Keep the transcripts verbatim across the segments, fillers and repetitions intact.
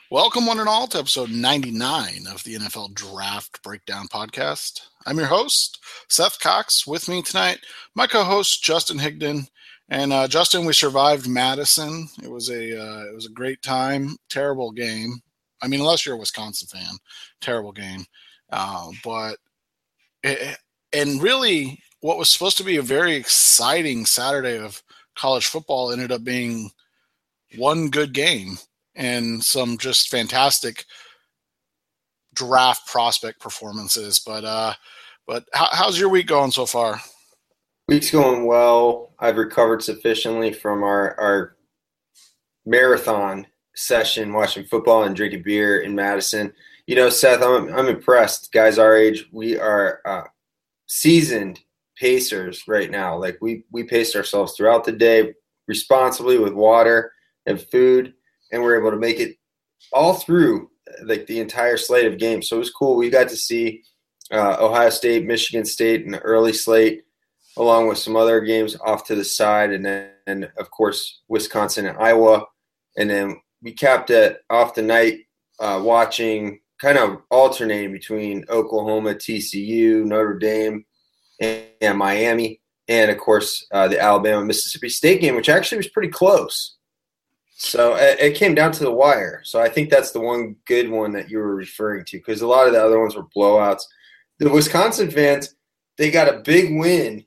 Welcome, one and all, to episode ninety-nine of the N F L Draft Breakdown Podcast. I'm your host, Seth Cox. With me tonight, my co-host, Justin Higdon. And uh, Justin, we survived Madison. It was a uh, it was a great time. Terrible game. I mean, unless you're a Wisconsin fan, terrible game. Uh, but it, and really, what was supposed to be a very exciting Saturday of college football ended up being one good game and some just fantastic draft prospect performances. But uh, but how, how's your week going so far? Week's going well. I've recovered sufficiently from our, our marathon session watching football and drinking beer in Madison. You know, Seth, I'm I'm impressed. Guys our age, we are uh, seasoned pacers right now. Like we we paced ourselves throughout the day responsibly with water and food, and we're able to make it all through like the entire slate of games. So it was cool. We got to see uh, Ohio State, Michigan State in the early slate, along with some other games off to the side, and then, and of course, Wisconsin and Iowa. And then we capped it off the night uh, watching, kind of alternating between Oklahoma, T C U, Notre Dame, and, and Miami, and of course, uh, the Alabama-Mississippi State game, which actually was pretty close. So it, it came down to the wire. So I think that's the one good one that you were referring to, because a lot of the other ones were blowouts. The Wisconsin fans, they got a big win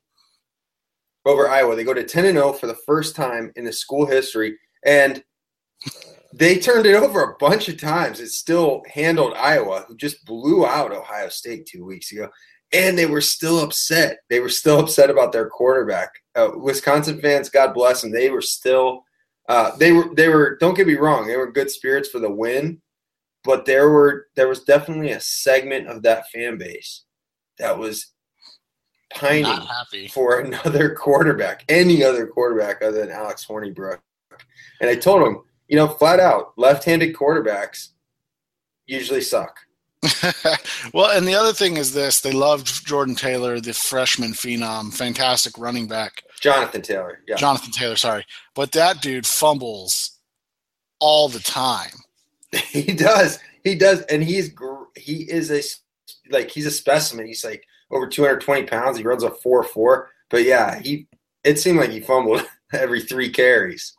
over Iowa. They go to ten and oh for the first time in the school history, and they turned it over a bunch of times. It still handled Iowa, who just blew out Ohio State two weeks ago, and they were still upset. They were still upset about their quarterback. Uh, Wisconsin fans, God bless them, they were still uh, – they were, they were. Don't get me wrong, they were good spirits for the win, but there were there was definitely a segment of that fan base that was pining for another quarterback, any other quarterback other than Alex Hornibrook. And I told him, you know, flat out, left-handed quarterbacks usually suck. Well, and the other thing is this. They loved Jordan Taylor, the freshman phenom, fantastic running back. Jonathan Taylor, yeah. Jonathan Taylor, sorry. But that dude fumbles all the time. He does. He does. And he's he is a – like, he's a specimen. He's like over two hundred twenty pounds. He runs a four four. But, yeah, he it seemed like he fumbled every three carries.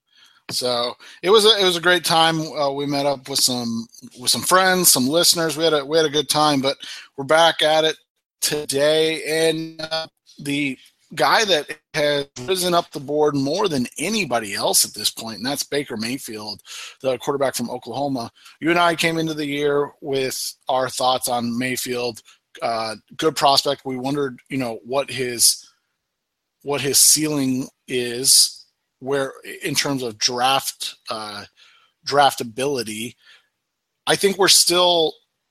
So it was a it was a great time. Uh, we met up with some with some friends, some listeners. We had a we had a good time. But we're back at it today, and uh, the guy that has risen up the board more than anybody else at this point, and that's Baker Mayfield, the quarterback from Oklahoma. You and I came into the year with our thoughts on Mayfield. Uh, good prospect. We wondered, you know, what his what his ceiling is. Where in terms of draft uh, draftability, I think we're still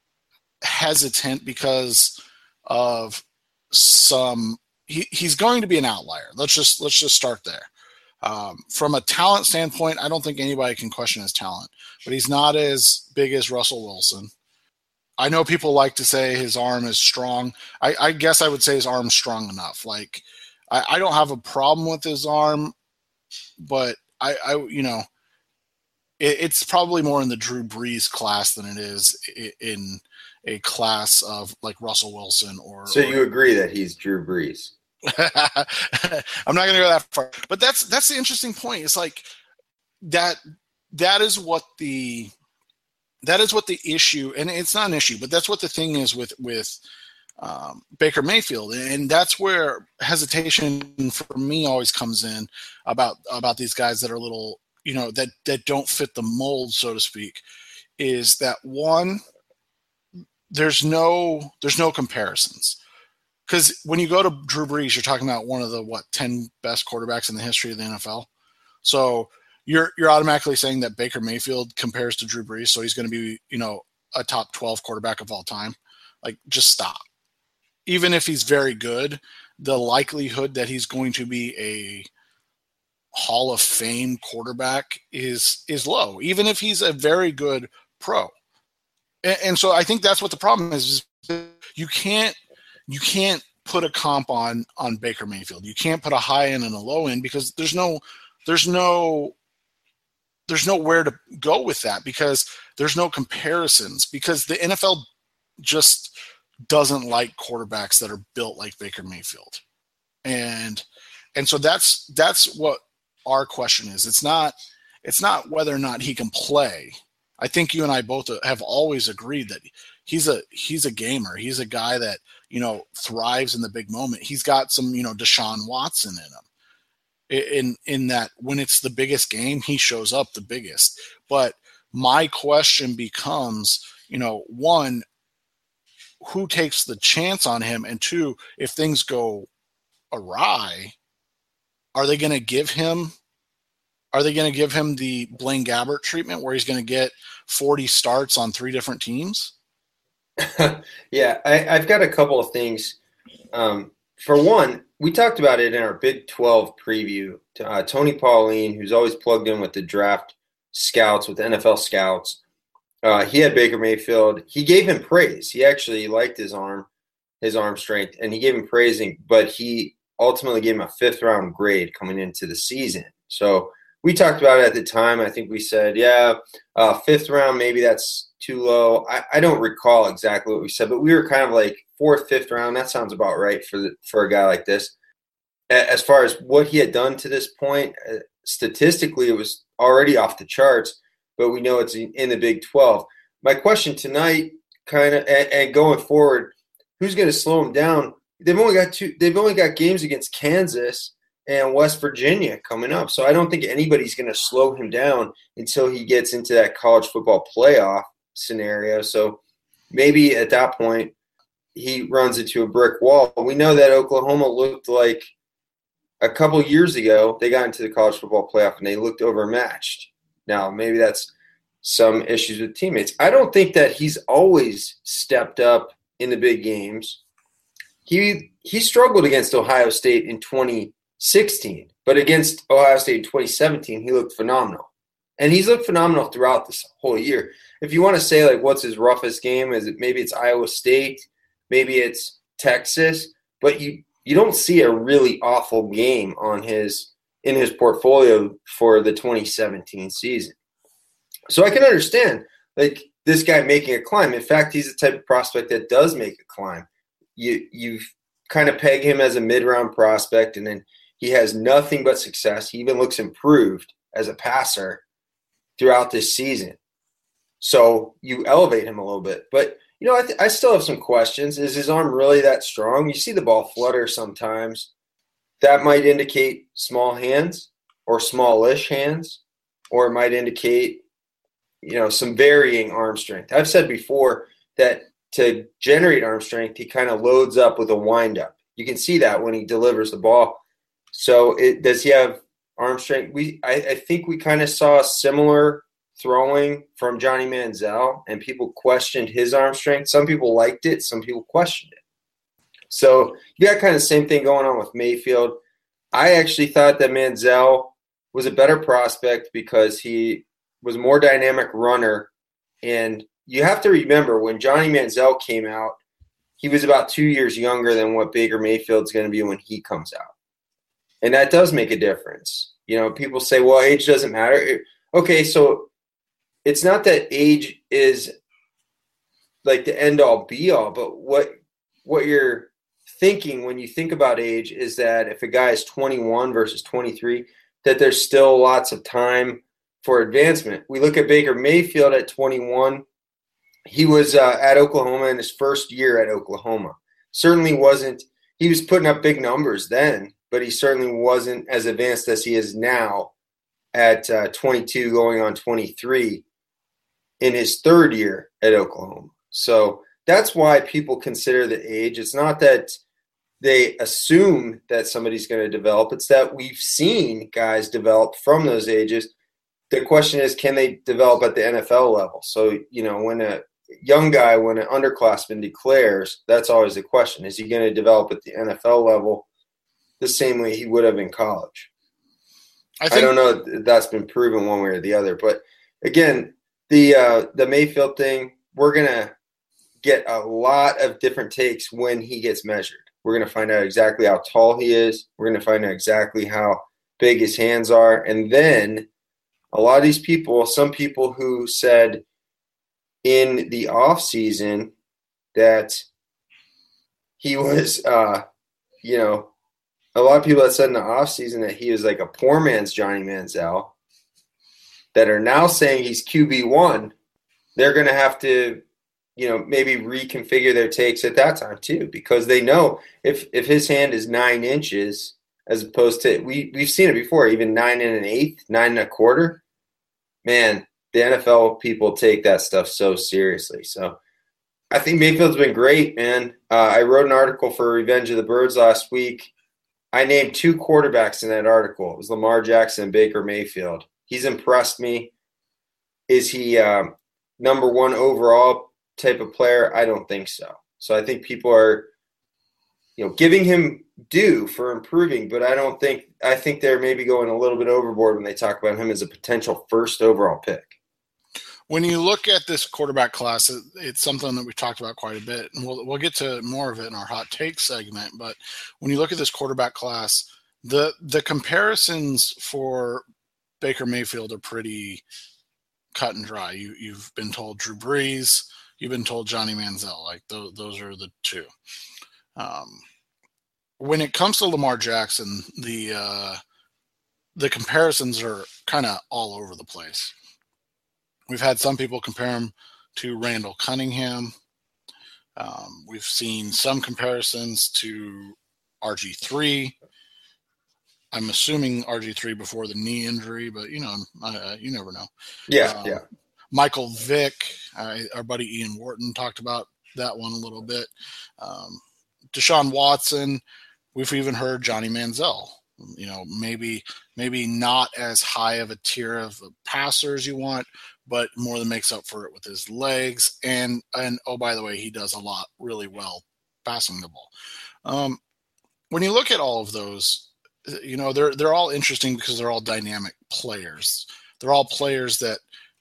hesitant because of some. He, he's going to be an outlier. Let's just let's just start there. Um, from a talent standpoint, I don't think anybody can question his talent, but he's not as big as Russell Wilson. I know people like to say his arm is strong. I, I guess I would say his arm's strong enough. Like I, I don't have a problem with his arm. But I, I, you know, it, it's probably more in the Drew Brees class than it is in a class of like Russell Wilson or. So you agree that he's Drew Brees? I'm not going to go that far, but that's that's the interesting point. It's like that. That is what the that is what the issue, and it's not an issue, but that's what the thing is with with. Um, Baker Mayfield, and that's where hesitation for me always comes in about about these guys that are little, you know, that that don't fit the mold, so to speak. Is that one? There's no there's no comparisons, because when you go to Drew Brees, you're talking about one of the what ten best quarterbacks in the history of the N F L. So you're you're automatically saying that Baker Mayfield compares to Drew Brees, so he's going to be, you know, a top twelve quarterback of all time. Like, just stop. Even if he's very good, the likelihood that he's going to be a Hall of Fame quarterback is is low, even if he's a very good pro. And, and so I think that's what the problem is. is you can't you can't put a comp on on Baker Mayfield. You can't put a high end and a low end because there's no there's no there's nowhere to go with that because there's no comparisons, because the N F L just doesn't like quarterbacks that are built like Baker Mayfield. And and so that's that's what our question is. It's not it's not whether or not he can play. I think you and I both have always agreed that he's a he's a gamer. He's a guy that, you know, thrives in the big moment. He's got some, you know, Deshaun Watson in him. In in that when it's the biggest game, he shows up the biggest. But my question becomes, you know, one, who takes the chance on him? And two, if things go awry, are they going to give him are they going to give him the Blaine Gabbert treatment where he's going to get forty starts on three different teams? yeah, I, I've got a couple of things. Um, for one, we talked about it in our Big twelve preview. Uh, Tony Pauline, who's always plugged in with the draft scouts, with N F L scouts, uh, he had Baker Mayfield. He gave him praise. He actually liked his arm, his arm strength, and he gave him praising, but he ultimately gave him a fifth-round grade coming into the season. So we talked about it at the time. I think we said, yeah, uh, fifth round, maybe that's too low. I, I don't recall exactly what we said, but we were kind of like fourth, fifth round. That sounds about right for the, for a guy like this. As far as what he had done to this point, uh, statistically, it was already off the charts, but we know it's in the Big twelve. My question tonight, kind of, and, and going forward, who's going to slow him down? They've only got two. They've only got games against Kansas and West Virginia coming up, so I don't think anybody's going to slow him down until he gets into that college football playoff scenario. So maybe at that point he runs into a brick wall. We know that Oklahoma looked like a couple years ago they got into the college football playoff and they looked overmatched. Now maybe that's some issues with teammates. I don't think that he's always stepped up in the big games. He he struggled against Ohio State in twenty sixteen, but against Ohio State in twenty seventeen, he looked phenomenal. And he's looked phenomenal throughout this whole year. If you want to say, like, what's his roughest game, is it maybe it's Iowa State, maybe it's Texas, but you you don't see a really awful game on his in his portfolio for the twenty seventeen season. So I can understand, like, this guy making a climb. In fact, he's the type of prospect that does make a climb. You you kind of peg him as a mid-round prospect, and then he has nothing but success. He even looks improved as a passer throughout this season. So you elevate him a little bit. But, you know, I, th- I still have some questions. Is his arm really that strong? You see the ball flutter sometimes. That might indicate small hands or smallish hands, or it might indicate, you know, some varying arm strength. I've said before that to generate arm strength, he kind of loads up with a windup. You can see that when he delivers the ball. So it, does he have arm strength? We, I, I think we kind of saw similar throwing from Johnny Manziel, and people questioned his arm strength. Some people liked it. Some people questioned it. So you got kind of the same thing going on with Mayfield. I actually thought that Manziel was a better prospect because he was a more dynamic runner. And you have to remember, when Johnny Manziel came out, he was about two years younger than what Baker Mayfield's going to be when he comes out. And that does make a difference. You know, people say, well, age doesn't matter. Okay, so it's not that age is like the end-all, be-all, but what what you're thinking when you think about age is that if a guy is twenty-one versus twenty-three, that there's still lots of time for advancement. We look at Baker Mayfield at twenty-one. He was uh, at Oklahoma in his first year at Oklahoma. Certainly wasn't – he was putting up big numbers then, but he certainly wasn't as advanced as he is now at uh, twenty-two going on twenty-three in his third year at Oklahoma. So that's why people consider the age. It's not that they assume that somebody's going to develop. It's that we've seen guys develop from those ages. The question is, can they develop at the N F L level? So, you know, when a young guy, when an underclassman declares, that's always the question. Is he going to develop at the N F L level the same way he would have in college? I, think, I don't know if that's been proven one way or the other. But, again, the uh, the Mayfield thing, we're going to get a lot of different takes when he gets measured. We're going to find out exactly how tall he is. We're going to find out exactly how big his hands are. And then a lot of these people, some people who said in the offseason that he was, uh, you know, a lot of people that said in the offseason that he was like a poor man's Johnny Manziel that are now saying he's Q B one, they're going to have to, you know, maybe reconfigure their takes at that time too, because they know if if his hand is nine inches as opposed to we we've seen it before, even nine and an eighth, nine and a quarter. Man, the N F L people take that stuff so seriously. So I think Mayfield's been great, man. Uh, I wrote an article for Revenge of the Birds last week. I named two quarterbacks in that article. It was Lamar Jackson and Baker Mayfield. He's impressed me. Is he um, number one overall type of player? I don't think so. So I think people are, you know, giving him due for improving, but I don't think – I think they're maybe going a little bit overboard when they talk about him as a potential first overall pick. When you look at this quarterback class, it, it's something that we talked about quite a bit, and we'll we'll get to more of it in our hot take segment. But when you look at this quarterback class, the the comparisons for Baker Mayfield are pretty cut and dry. You you've been told Drew Brees, you've been told Johnny Manziel. Like those those are the two. Um, when it comes to Lamar Jackson, the uh, the comparisons are kind of all over the place. We've had some people compare him to Randall Cunningham. Um, we've seen some comparisons to R G three. I'm assuming R G three before the knee injury, but, you know, uh, you never know. Yeah, um, yeah. Michael Vick, uh, our buddy Ian Wharton talked about that one a little bit. Um, Deshaun Watson, we've even heard Johnny Manziel. You know, maybe maybe not as high of a tier of a passer as you want, but more than makes up for it with his legs. And, and oh, by the way, he does a lot really well passing the ball. Um, when you look at all of those, you know, they're they're all interesting because they're all dynamic players. They're all players that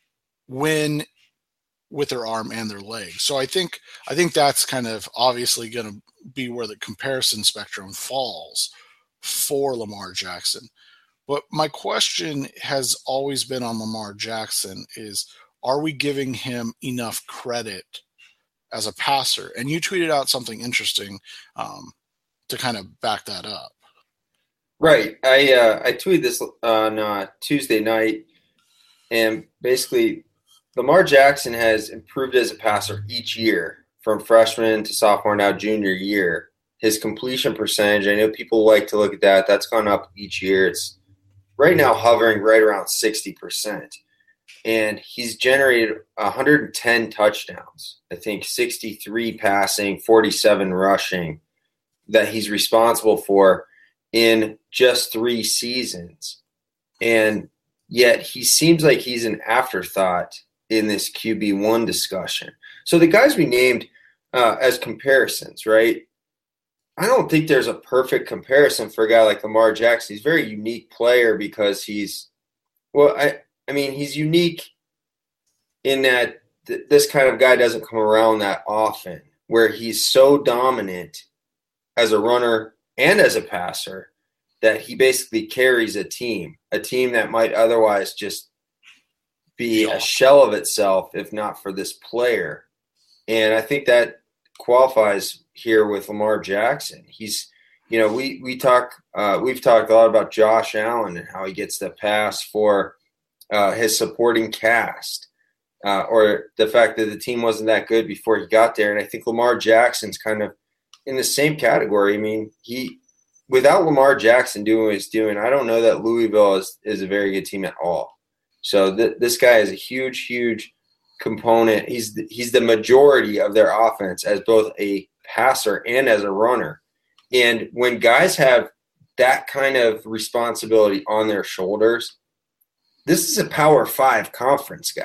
win with their arm and their leg. So I think I think that's kind of obviously going to be where the comparison spectrum falls for Lamar Jackson. But my question has always been on Lamar Jackson is, are we giving him enough credit as a passer? And you tweeted out something interesting um, to kind of back that up. Right. I uh, I tweeted this on uh, Tuesday night, and basically Lamar Jackson has improved as a passer each year from freshman to sophomore, now junior year. His completion percentage, I know people like to look at that. That's gone up each year. It's right now hovering right around sixty percent. And he's generated one hundred ten touchdowns. I think sixty-three passing, forty-seven rushing that he's responsible for in just three seasons. And yet he seems like he's an afterthought in this Q B one discussion. So the guys we named uh, as comparisons, right? I don't think there's a perfect comparison for a guy like Lamar Jackson. He's a very unique player because he's, well, I, I mean, he's unique in that th- this kind of guy doesn't come around that often, where he's so dominant as a runner and as a passer that he basically carries a team, a team that might otherwise just be a shell of itself if not for this player. And I think that qualifies here with Lamar Jackson. He's, you know, we we talk, uh, we've talked a lot about Josh Allen and how he gets the pass for uh, his supporting cast, uh, or the fact that the team wasn't that good before he got there. And I think Lamar Jackson's kind of in the same category. I mean, he without Lamar Jackson doing what he's doing, I don't know that Louisville is is a very good team at all. So th- this guy is a huge, huge component. He's the, he's the majority of their offense as both a passer and as a runner. And when guys have that kind of responsibility on their shoulders, this is a Power Five conference guy.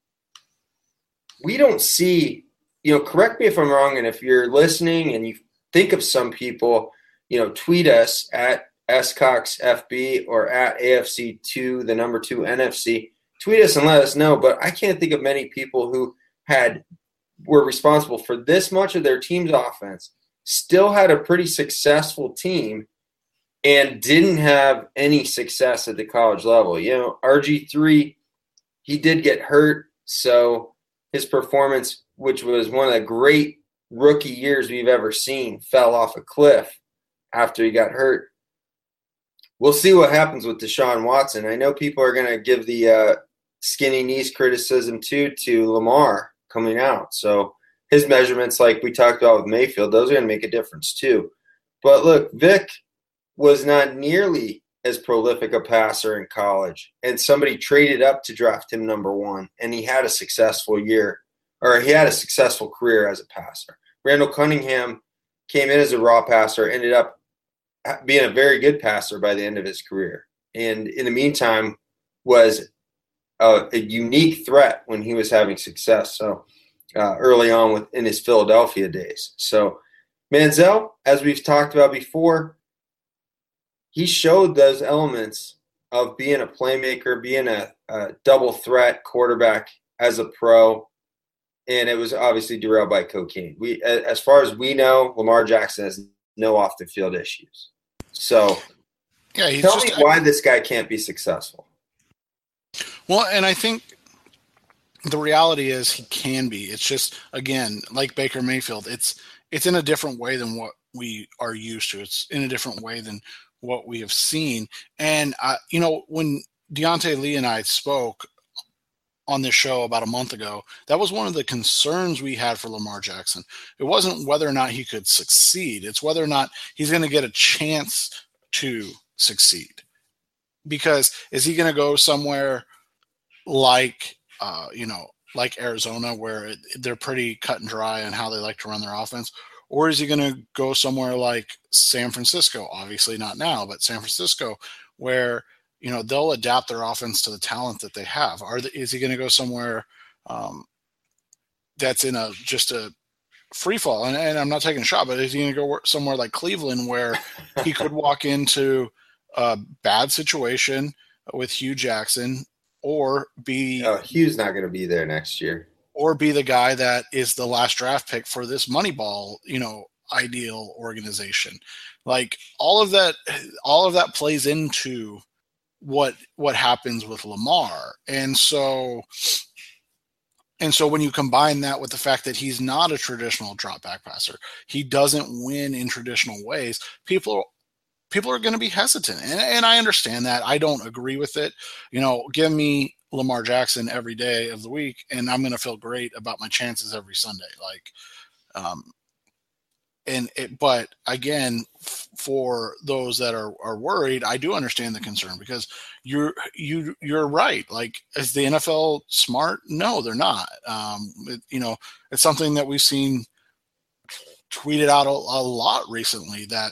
We don't see, you know, correct me if I'm wrong, and if you're listening and you think of some people, you know, tweet us at S Cox F B or at A F C two, the number two N F C. Tweet us and let us know. But I can't think of many people who had were responsible for this much of their team's offense, still had a pretty successful team, and didn't have any success at the college level. You know, R G three, he did get hurt, so his performance, which was one of the great rookie years we've ever seen, fell off a cliff after he got hurt. We'll see what happens with Deshaun Watson. I know people are going to give the uh, skinny knees criticism too to Lamar coming out. So his measurements, like we talked about with Mayfield, those are going to make a difference too. But look, Vic was not nearly as prolific a passer in college, and somebody traded up to draft him number one, and he had a successful year, or he had a successful career as a passer. Randall Cunningham came in as a raw passer, ended up being a very good passer by the end of his career, and in the meantime was a, a unique threat when he was having success. So uh, early on with, in his Philadelphia days. So Manziel, as we've talked about before, he showed those elements of being a playmaker, being a, a double threat quarterback as a pro, and it was obviously derailed by cocaine. We, as far as we know, Lamar Jackson has no off the field issues. So, yeah, he's tell just, me why this guy can't be successful. Well, and I think the reality is he can be. It's just, again, like Baker Mayfield, it's it's in a different way than what we are used to. It's in a different way than what we have seen. And, uh, you know, when Deontay Lee and I spoke on this show about a month ago, that was one of the concerns we had for Lamar Jackson. It wasn't whether or not he could succeed. It's whether or not he's going to get a chance to succeed. Because is he going to go somewhere like, uh, you know, like Arizona, where it, they're pretty cut and dry on how they like to run their offense? Or is he going to go somewhere like San Francisco? Obviously not now, but San Francisco, where, you know, they'll adapt their offense to the talent that they have. Are the, is he going to go somewhere um, that's in a just a free fall? And, and I'm not taking a shot, but is he going to go somewhere like Cleveland, where he could walk into a bad situation with Hugh Jackson, or be oh, Hugh's not going to be there next year, or be the guy that is the last draft pick for this Moneyball, you know, ideal organization? Like all of that, all of that plays into what what happens with Lamar. And so and so when you combine that with the fact that he's not a traditional drop back passer, he doesn't win in traditional ways, people people are going to be hesitant. And, and I understand that. I don't agree with it. You know, give me Lamar Jackson every day of the week and I'm going to feel great about my chances every Sunday. Like, um, And it, but again, f- for those that are, are worried, I do understand the concern, because you're you you're right. Like, is the N F L smart? No, they're not. Um, it, you know, it's something that we've seen tweeted out a, a lot recently, that,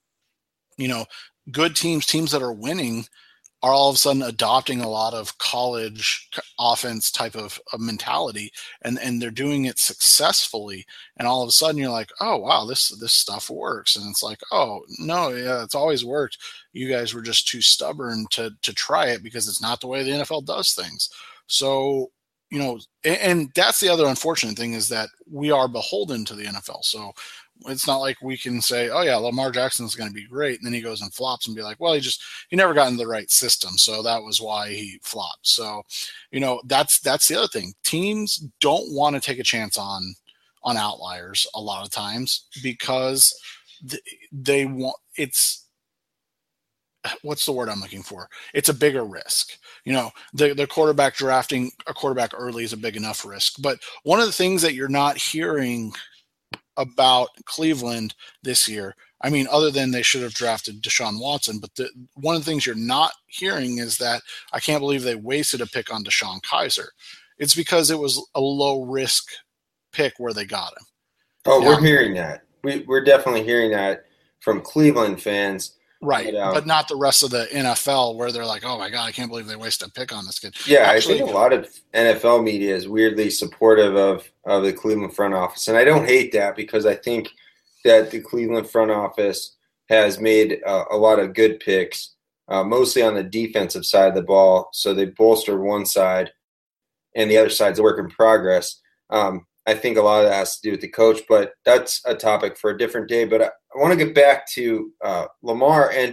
you know, good teams, teams that are winning, are all of a sudden adopting a lot of college offense type of, of mentality, and, and they're doing it successfully. And all of a sudden you're like, oh, wow, this, this stuff works. And it's like, oh, no, yeah, it's always worked. You guys were just too stubborn to, to try it, because it's not the way the N F L does things. So, you know, and, and that's the other unfortunate thing, is that we are beholden to the N F L. So it's not like we can say, oh yeah, Lamar Jackson's going to be great, and then he goes and flops, and be like, well, he just, he never got into the right system, so that was why he flopped. So, you know, that's, that's the other thing. Teams don't want to take a chance on, on outliers a lot of times, because th- they want, it's, what's the word I'm looking for? It's a bigger risk. You know, the, the quarterback drafting a quarterback early is a big enough risk. But one of the things that you're not hearing about Cleveland this year, I mean, other than they should have drafted Deshaun Watson, but the, one of the things you're not hearing is that I can't believe they wasted a pick on DeShone Kizer. It's because it was a low risk pick where they got him. Oh, now, we're hearing that. We, we're definitely hearing that from Cleveland fans. Right, but, um, but not the rest of the N F L, where they're like, oh my God, I can't believe they wasted a pick on this kid. Yeah, Actually, I think a lot of N F L media is weirdly supportive of, of the Cleveland front office. And I don't hate that, because I think that the Cleveland front office has made uh, a lot of good picks, uh, mostly on the defensive side of the ball. So they bolstered one side, and the other side's a work in progress. Um, I think a lot of that has to do with the coach, but that's a topic for a different day. But I, I want to get back to uh, Lamar. And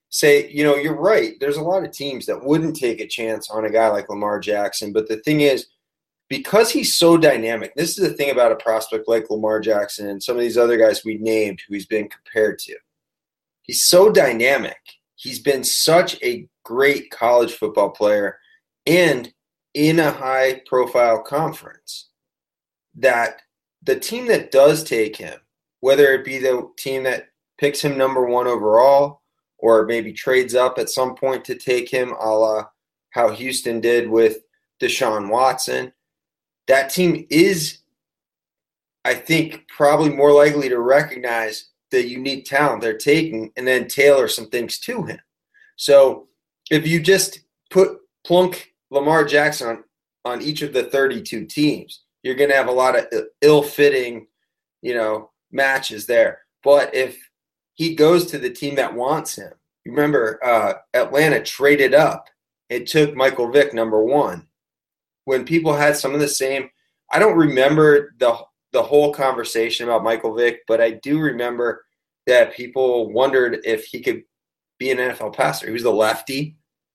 say, you know, you're right. There's a lot of teams that wouldn't take a chance on a guy like Lamar Jackson. But the thing is, because he's so dynamic, this is the thing about a prospect like Lamar Jackson and some of these other guys we named who he's been compared to. He's so dynamic. He's been such a great college football player and in a high-profile conference that the team that does take him, whether it be the team that picks him number one overall or maybe trades up at some point to take him, a la how Houston did with Deshaun Watson, that team is, I think, probably more likely to recognize the unique talent they're taking and then tailor some things to him. So if you just put plunk Lamar Jackson on, on each of the thirty-two teams, you're going to have a lot of ill-fitting, you know, matches there. But if he goes to the team that wants him, remember uh, Atlanta traded up. It took Michael Vick number one. When people had some of the same, I don't remember the the whole conversation about Michael Vick, but I do remember that people wondered if he could be an N F L passer. He was a lefty.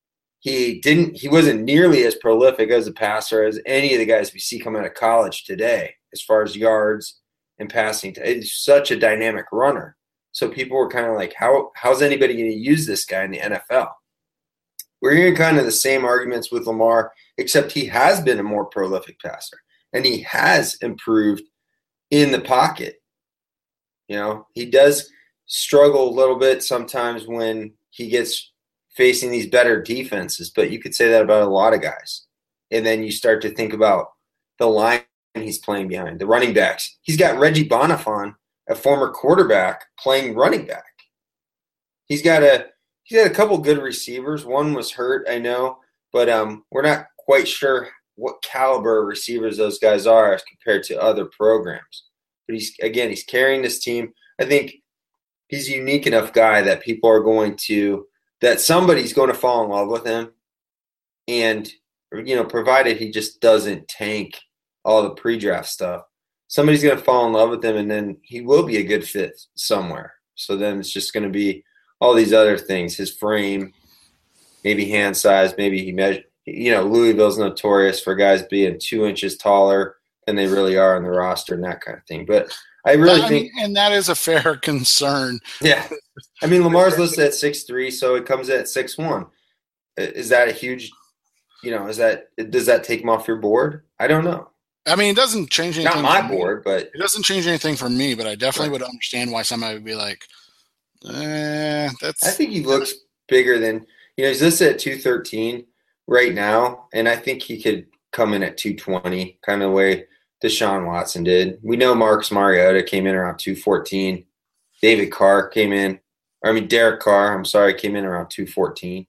He didn't. He wasn't nearly as prolific as a passer as any of the guys we see coming out of college today, as far as yards and passing. He's such a dynamic runner. So people were kind of like, how how's anybody going to use this guy in the N F L? We're hearing kind of the same arguments with Lamar, except he has been a more prolific passer, and he has improved in the pocket. You know, he does struggle a little bit sometimes when he gets facing these better defenses, but you could say that about a lot of guys. And then you start to think about the line he's playing behind, the running backs. He's got Reggie Bonifant, a former quarterback, playing running back. He's got a he's got a couple good receivers. One was hurt, I know, but um, we're not quite sure what caliber of receivers those guys are as compared to other programs. But he's again, he's carrying this team. I think he's a unique enough guy that people are going to that somebody's going to fall in love with him, and you know, provided he just doesn't tank all the pre-draft stuff, somebody's going to fall in love with him, and then he will be a good fit somewhere. So then it's just going to be all these other things: his frame, maybe hand size, maybe he measure. You know, Louisville's notorious for guys being two inches taller than they really are on the roster and that kind of thing. But I really I think, mean, and that is a fair concern. yeah. I mean, Lamar's listed at six three, so it comes at six one. Is that a huge, you know, is that, does that take him off your board? I don't know. I mean, it doesn't change anything. Not my board, but. It doesn't change anything for me, but I definitely right. would understand why somebody would be like, eh, that's. I think he looks bigger than, you know, he's listed at two thirteen right now, and I think he could come in at two twenty, kind of the way Deshaun Watson did. We know Marcus Mariota came in around two fourteen. David Carr came in, or I mean Derek Carr, I'm sorry, came in around two fourteen.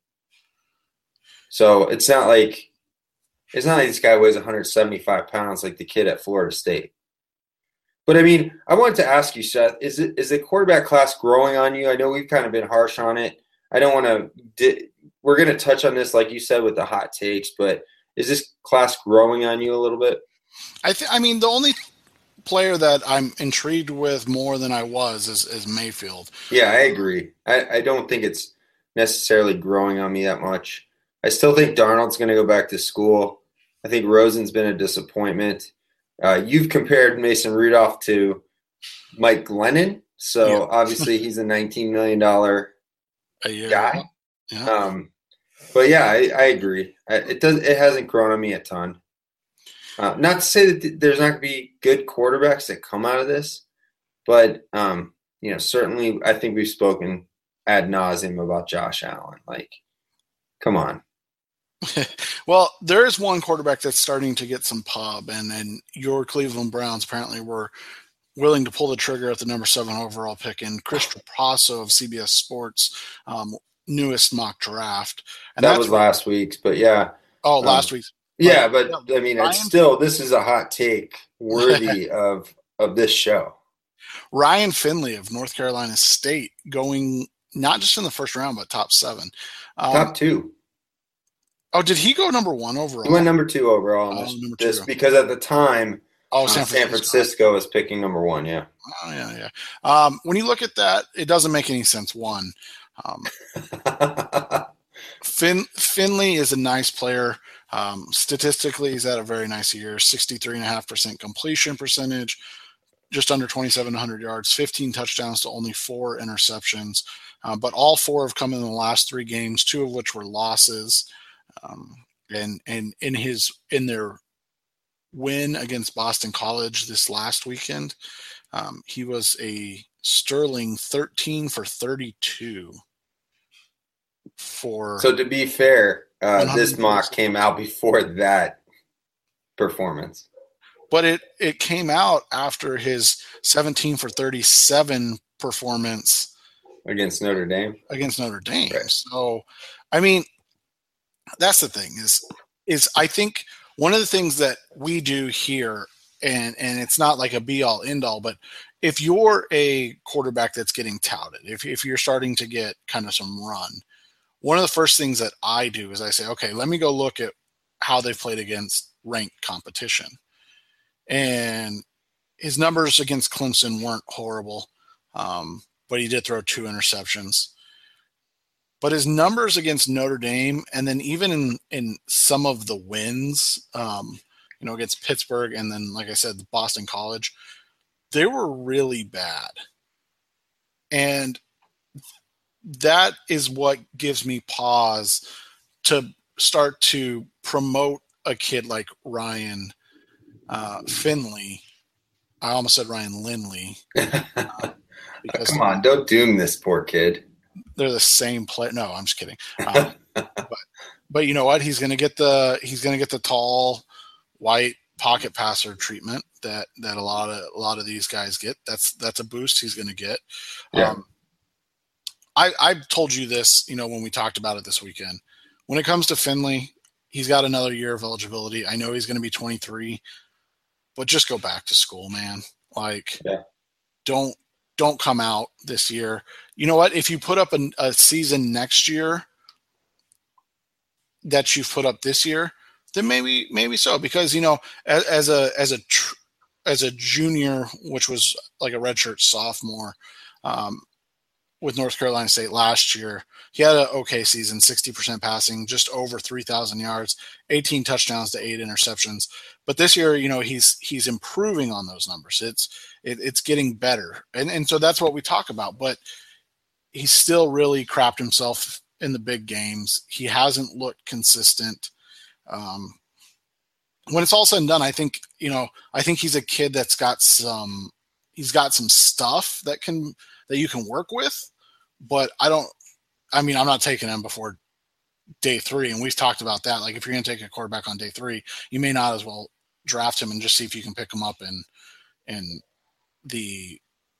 So it's not like it's not like this guy weighs one hundred seventy-five pounds like the kid at Florida State. But I mean, I wanted to ask you, Seth, is it is the quarterback class growing on you? I know we've kind of been harsh on it. I don't want to di- we're going to touch on this, like you said, with the hot takes, but is this class growing on you a little bit? I th- I mean, the only player that I'm intrigued with more than I was is, is Mayfield. Yeah, I agree. I, I don't think it's necessarily growing on me that much. I still think Darnold's going to go back to school. I think Rosen's been a disappointment. Uh, you've compared Mason Rudolph to Mike Glennon, so yeah. Obviously he's a nineteen million dollars a year guy. Yeah. Um, but yeah, I, I agree. I, it does. It hasn't grown on me a ton. Uh, not to say that th- there's not going to be good quarterbacks that come out of this, but um, you know, certainly I think we've spoken ad nauseum about Josh Allen. Like, come on. Well, there is one quarterback that's starting to get some pub, and, and your Cleveland Browns apparently were willing to pull the trigger at the number seven overall pick in Chris Trapasso of C B S Sports' um, newest mock draft. And that was last week's, but yeah. Oh, last um, week's. Yeah, but I mean, it's still, this is a hot take worthy of of this show. Ryan Finley of North Carolina State going not just in the first round, but top seven. Um, top two. Oh, did he go number one overall? He went number two overall. Oh, this, number this, two. Because at the time, oh, San, uh, Francisco. San Francisco was picking number one, yeah. Oh, yeah, yeah. Um, when you look at that, it doesn't make any sense, one. Um, Fin- Finley is a nice player. Um, statistically, he's had a very nice year. sixty-three point five percent completion percentage, just under twenty-seven hundred yards, fifteen touchdowns to only four interceptions. Uh, but all four have come in the last three games, two of which were losses. Um, and and in his in their win against Boston College this last weekend, um, he was a sterling thirteen for thirty-two. For so to be fair, uh, this mock came out before that performance. But it, it came out after his seventeen for thirty-seven performance against Notre Dame. Against Notre Dame. Right. So, I mean, that's the thing is, is I think one of the things that we do here, and, and it's not like a be all end all, but if you're a quarterback that's getting touted, if, if you're starting to get kind of some run, one of the first things that I do is I say, okay, let me go look at how they've played against ranked competition. And his numbers against Clemson weren't horrible, um, but he did throw two interceptions. But his numbers against Notre Dame, and then even in, in some of the wins, um, you know, against Pittsburgh, and then, like I said, Boston College, they were really bad. And that is what gives me pause to start to promote a kid like Ryan uh, Finley. I almost said Ryan Lindley. Uh, because Come on, don't doom this poor kid. They're the same player. No, I'm just kidding. Um, but, but you know what? He's going to get the he's going to get the tall, white pocket passer treatment that that a lot of a lot of these guys get. That's that's a boost he's going to get. Yeah. Um, I I told you this, you know, when we talked about it this weekend. When it comes to Finley, he's got another year of eligibility. I know he's going to be twenty-three, but just go back to school, man. Like, yeah. don't don't come out this year. You know what? If you put up a, a season next year that you've put up this year, then maybe maybe so. Because, you know, as, as a as a tr- as a junior, which was like a redshirt sophomore, um, with North Carolina State last year, he had an okay season, sixty percent passing, just over three thousand yards, eighteen touchdowns to eight interceptions. But this year, you know, he's he's improving on those numbers. It's it, it's getting better. And and so that's what we talk about. But he's still really crapped himself in the big games. He hasn't looked consistent. Um, when it's all said and done, I think, you know, I think he's a kid that's got some, he's got some stuff that can, that you can work with, but I don't, I mean, I'm not taking him before day three. And we've talked about that. Like, if you're going to take a quarterback on day three, you may not as well draft him and just see if you can pick him up in, in the,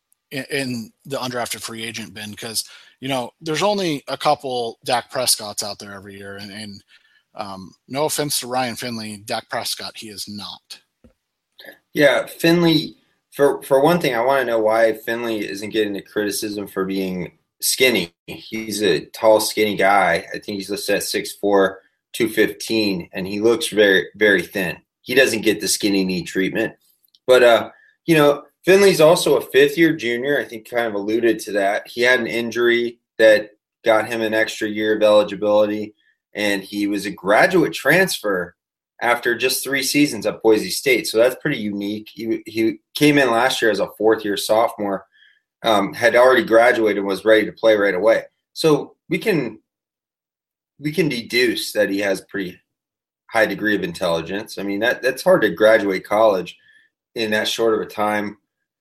in the undrafted free agent bin. Cause, you know, there's only a couple Dak Prescotts out there every year. And, and um, no offense to Ryan Finley, Dak Prescott, he is not. Yeah. Finley, For for one thing, I want to know why Finley isn't getting the criticism for being skinny. He's a tall, skinny guy. I think he's listed at six four, two fifteen, and he looks very, very thin. He doesn't get the skinny knee treatment. But, uh, you know, Finley's also a fifth-year junior. I think kind of alluded to that. He had an injury that got him an extra year of eligibility, and he was a graduate transfer after just three seasons at Boise State. So that's pretty unique. He he came in last year as a fourth-year sophomore, um, had already graduated and was ready to play right away. So we can we can deduce that he has pretty high degree of intelligence. I mean, that that's hard to graduate college in that short of a time,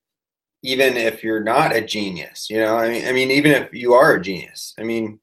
even if you're not a genius. You know, I mean, I mean, even if you are a genius. I mean,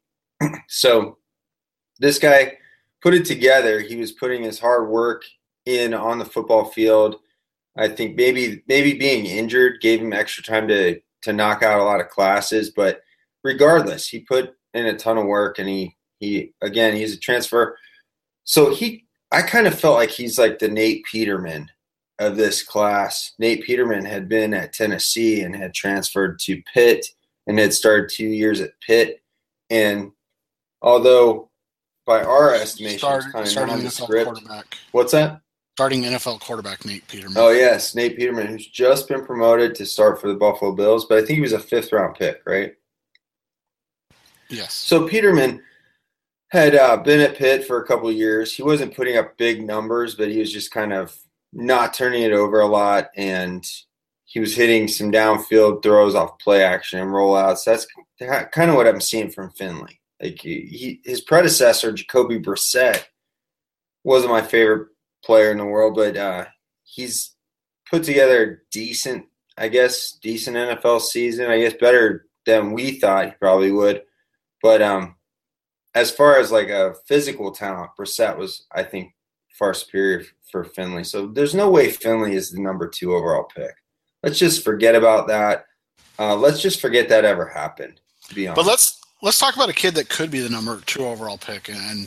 so this guy put it together. He was putting his hard work in on the football field. I think maybe maybe being injured gave him extra time to to knock out a lot of classes. But regardless, he put in a ton of work, and he he again he's a transfer. So he I kind of felt like he's like the Nate Peterman of this class. Nate Peterman had been at Tennessee and had transferred to Pitt and had started two years at Pitt. And although by our estimation, Start, it's kind of starting not N F L script. quarterback. What's that? Starting N F L quarterback Nate Peterman. Oh, yes, Nate Peterman, who's just been promoted to start for the Buffalo Bills, but I think he was a fifth-round pick, right? Yes. So Peterman had uh, been at Pitt for a couple of years. He wasn't putting up big numbers, but he was just kind of not turning it over a lot, and he was hitting some downfield throws off play action and rollouts. That's kind of what I'm seeing from Finley. Like he, his predecessor, Jacoby Brissett, wasn't my favorite player in the world, but uh, he's put together a decent, I guess, decent N F L season. I guess better than we thought he probably would. But um, as far as like a physical talent, Brissett was, I think, far superior for Finley. So there's no way Finley is the number two overall pick. Let's just forget about that. Uh, let's just forget that ever happened, to be honest. But let's let's talk about a kid that could be the number two overall pick, and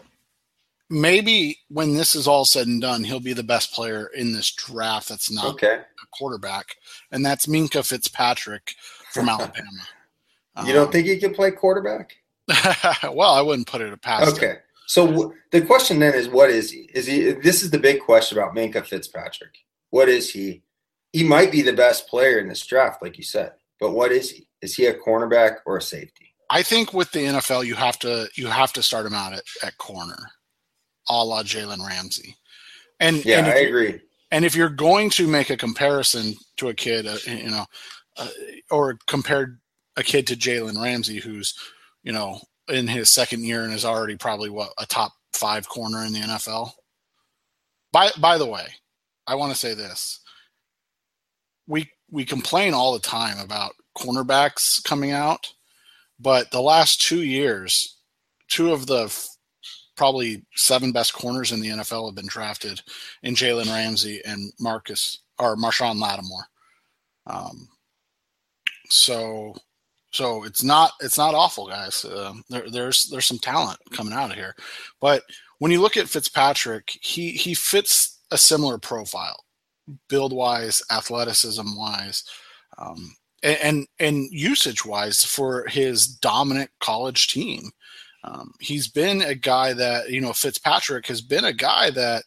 maybe when this is all said and done, he'll be the best player in this draft that's not okay. a quarterback, and that's Minkah Fitzpatrick from Alabama. You don't um, think he can play quarterback? Well, I wouldn't put it past Okay. him. So w- the question then is, what is he? Is he? This is the big question about Minkah Fitzpatrick. What is he? He might be the best player in this draft, like you said, but what is he? Is he a cornerback or a safety? I think with the N F L, you have to you have to start him out at, at corner, a la Jalen Ramsey. And yeah, and I agree. And if you're going to make a comparison to a kid, uh, you know, uh, or compared a kid to Jalen Ramsey, who's, you know, in his second year and is already probably what a top five corner in the N F L. By by the way, I want to say this. We we complain all the time about cornerbacks coming out, but the last two years, two of the f- probably seven best corners in the N F L have been drafted in Jalen Ramsey and Marcus or Marshawn Lattimore. Um, so so it's not it's not awful, guys. Uh, there, there's there's some talent coming out of here, but when you look at Fitzpatrick, he he fits a similar profile. Build-wise, athleticism-wise, um, and, and and usage-wise for his dominant college team. Um, he's been a guy that, you know, Fitzpatrick has been a guy that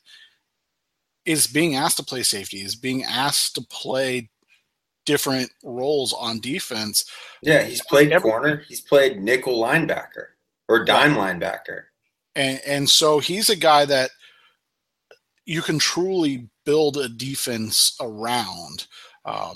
is being asked to play safety, is being asked to play different roles on defense. Yeah, he's played Every, corner. He's played nickel linebacker or dime yeah. linebacker. And, and so he's a guy that you can truly build a defense around. Um,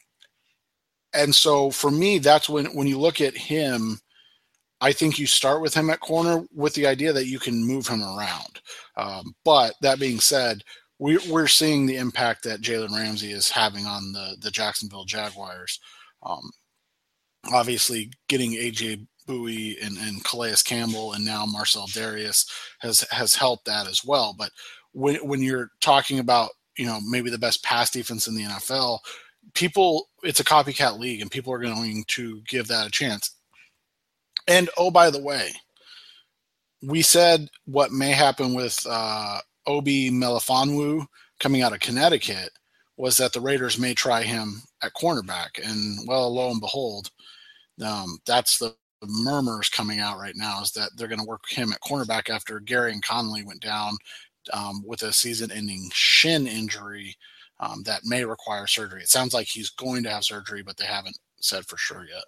and so for me, that's when, when you look at him, I think you start with him at corner with the idea that you can move him around. Um, but that being said, we, we're seeing the impact that Jalen Ramsey is having on the, the Jacksonville Jaguars. Um, obviously getting A J Bowie and, and Calais Campbell and now Marcel Darius has, has helped that as well. But when, when you're talking about, you know, maybe the best pass defense in the N F L, people, it's a copycat league and people are going to give that a chance. And, oh, by the way, we said what may happen with uh, Obi Melifonwu coming out of Connecticut was that the Raiders may try him at cornerback. And, well, lo and behold, um, that's the murmurs coming out right now is that they're going to work him at cornerback after Gary and Conley went down um, with a season-ending shin injury um, that may require surgery. It sounds like he's going to have surgery, but they haven't said for sure yet.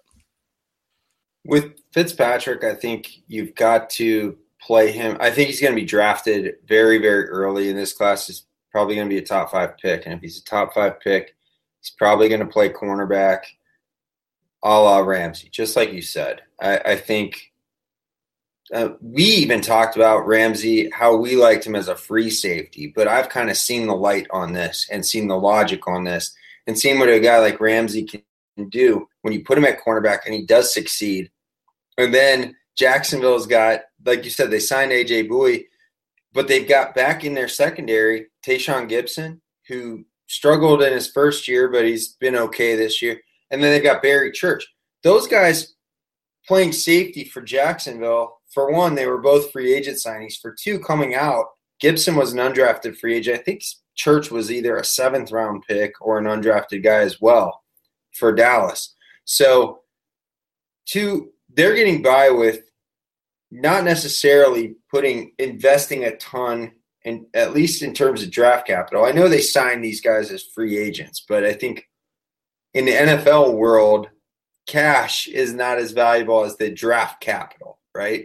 With Fitzpatrick, I think you've got to play him. I think he's going to be drafted very, very early in this class. He's probably going to be a top five pick. And if he's a top five pick, he's probably going to play cornerback a la Ramsey, just like you said. I, I think uh, we even talked about Ramsey, how we liked him as a free safety. But I've kind of seen the light on this and seen the logic on this and seen what a guy like Ramsey can do when you put him at cornerback and he does succeed. And then Jacksonville's got, like you said, they signed A J Bowie, but they've got back in their secondary Tayshaun Gibson, who struggled in his first year, but he's been okay this year. And then they've got Barry Church. Those guys playing safety for Jacksonville, for one, they were both free agent signings. For two, coming out, Gibson was an undrafted free agent. I think Church was either a seventh round pick or an undrafted guy as well for Dallas. So two, they're getting by with not necessarily putting investing a ton in, at least in terms of draft capital. I know they signed these guys as free agents, but I think in the N F L world, cash is not as valuable as the draft capital, right?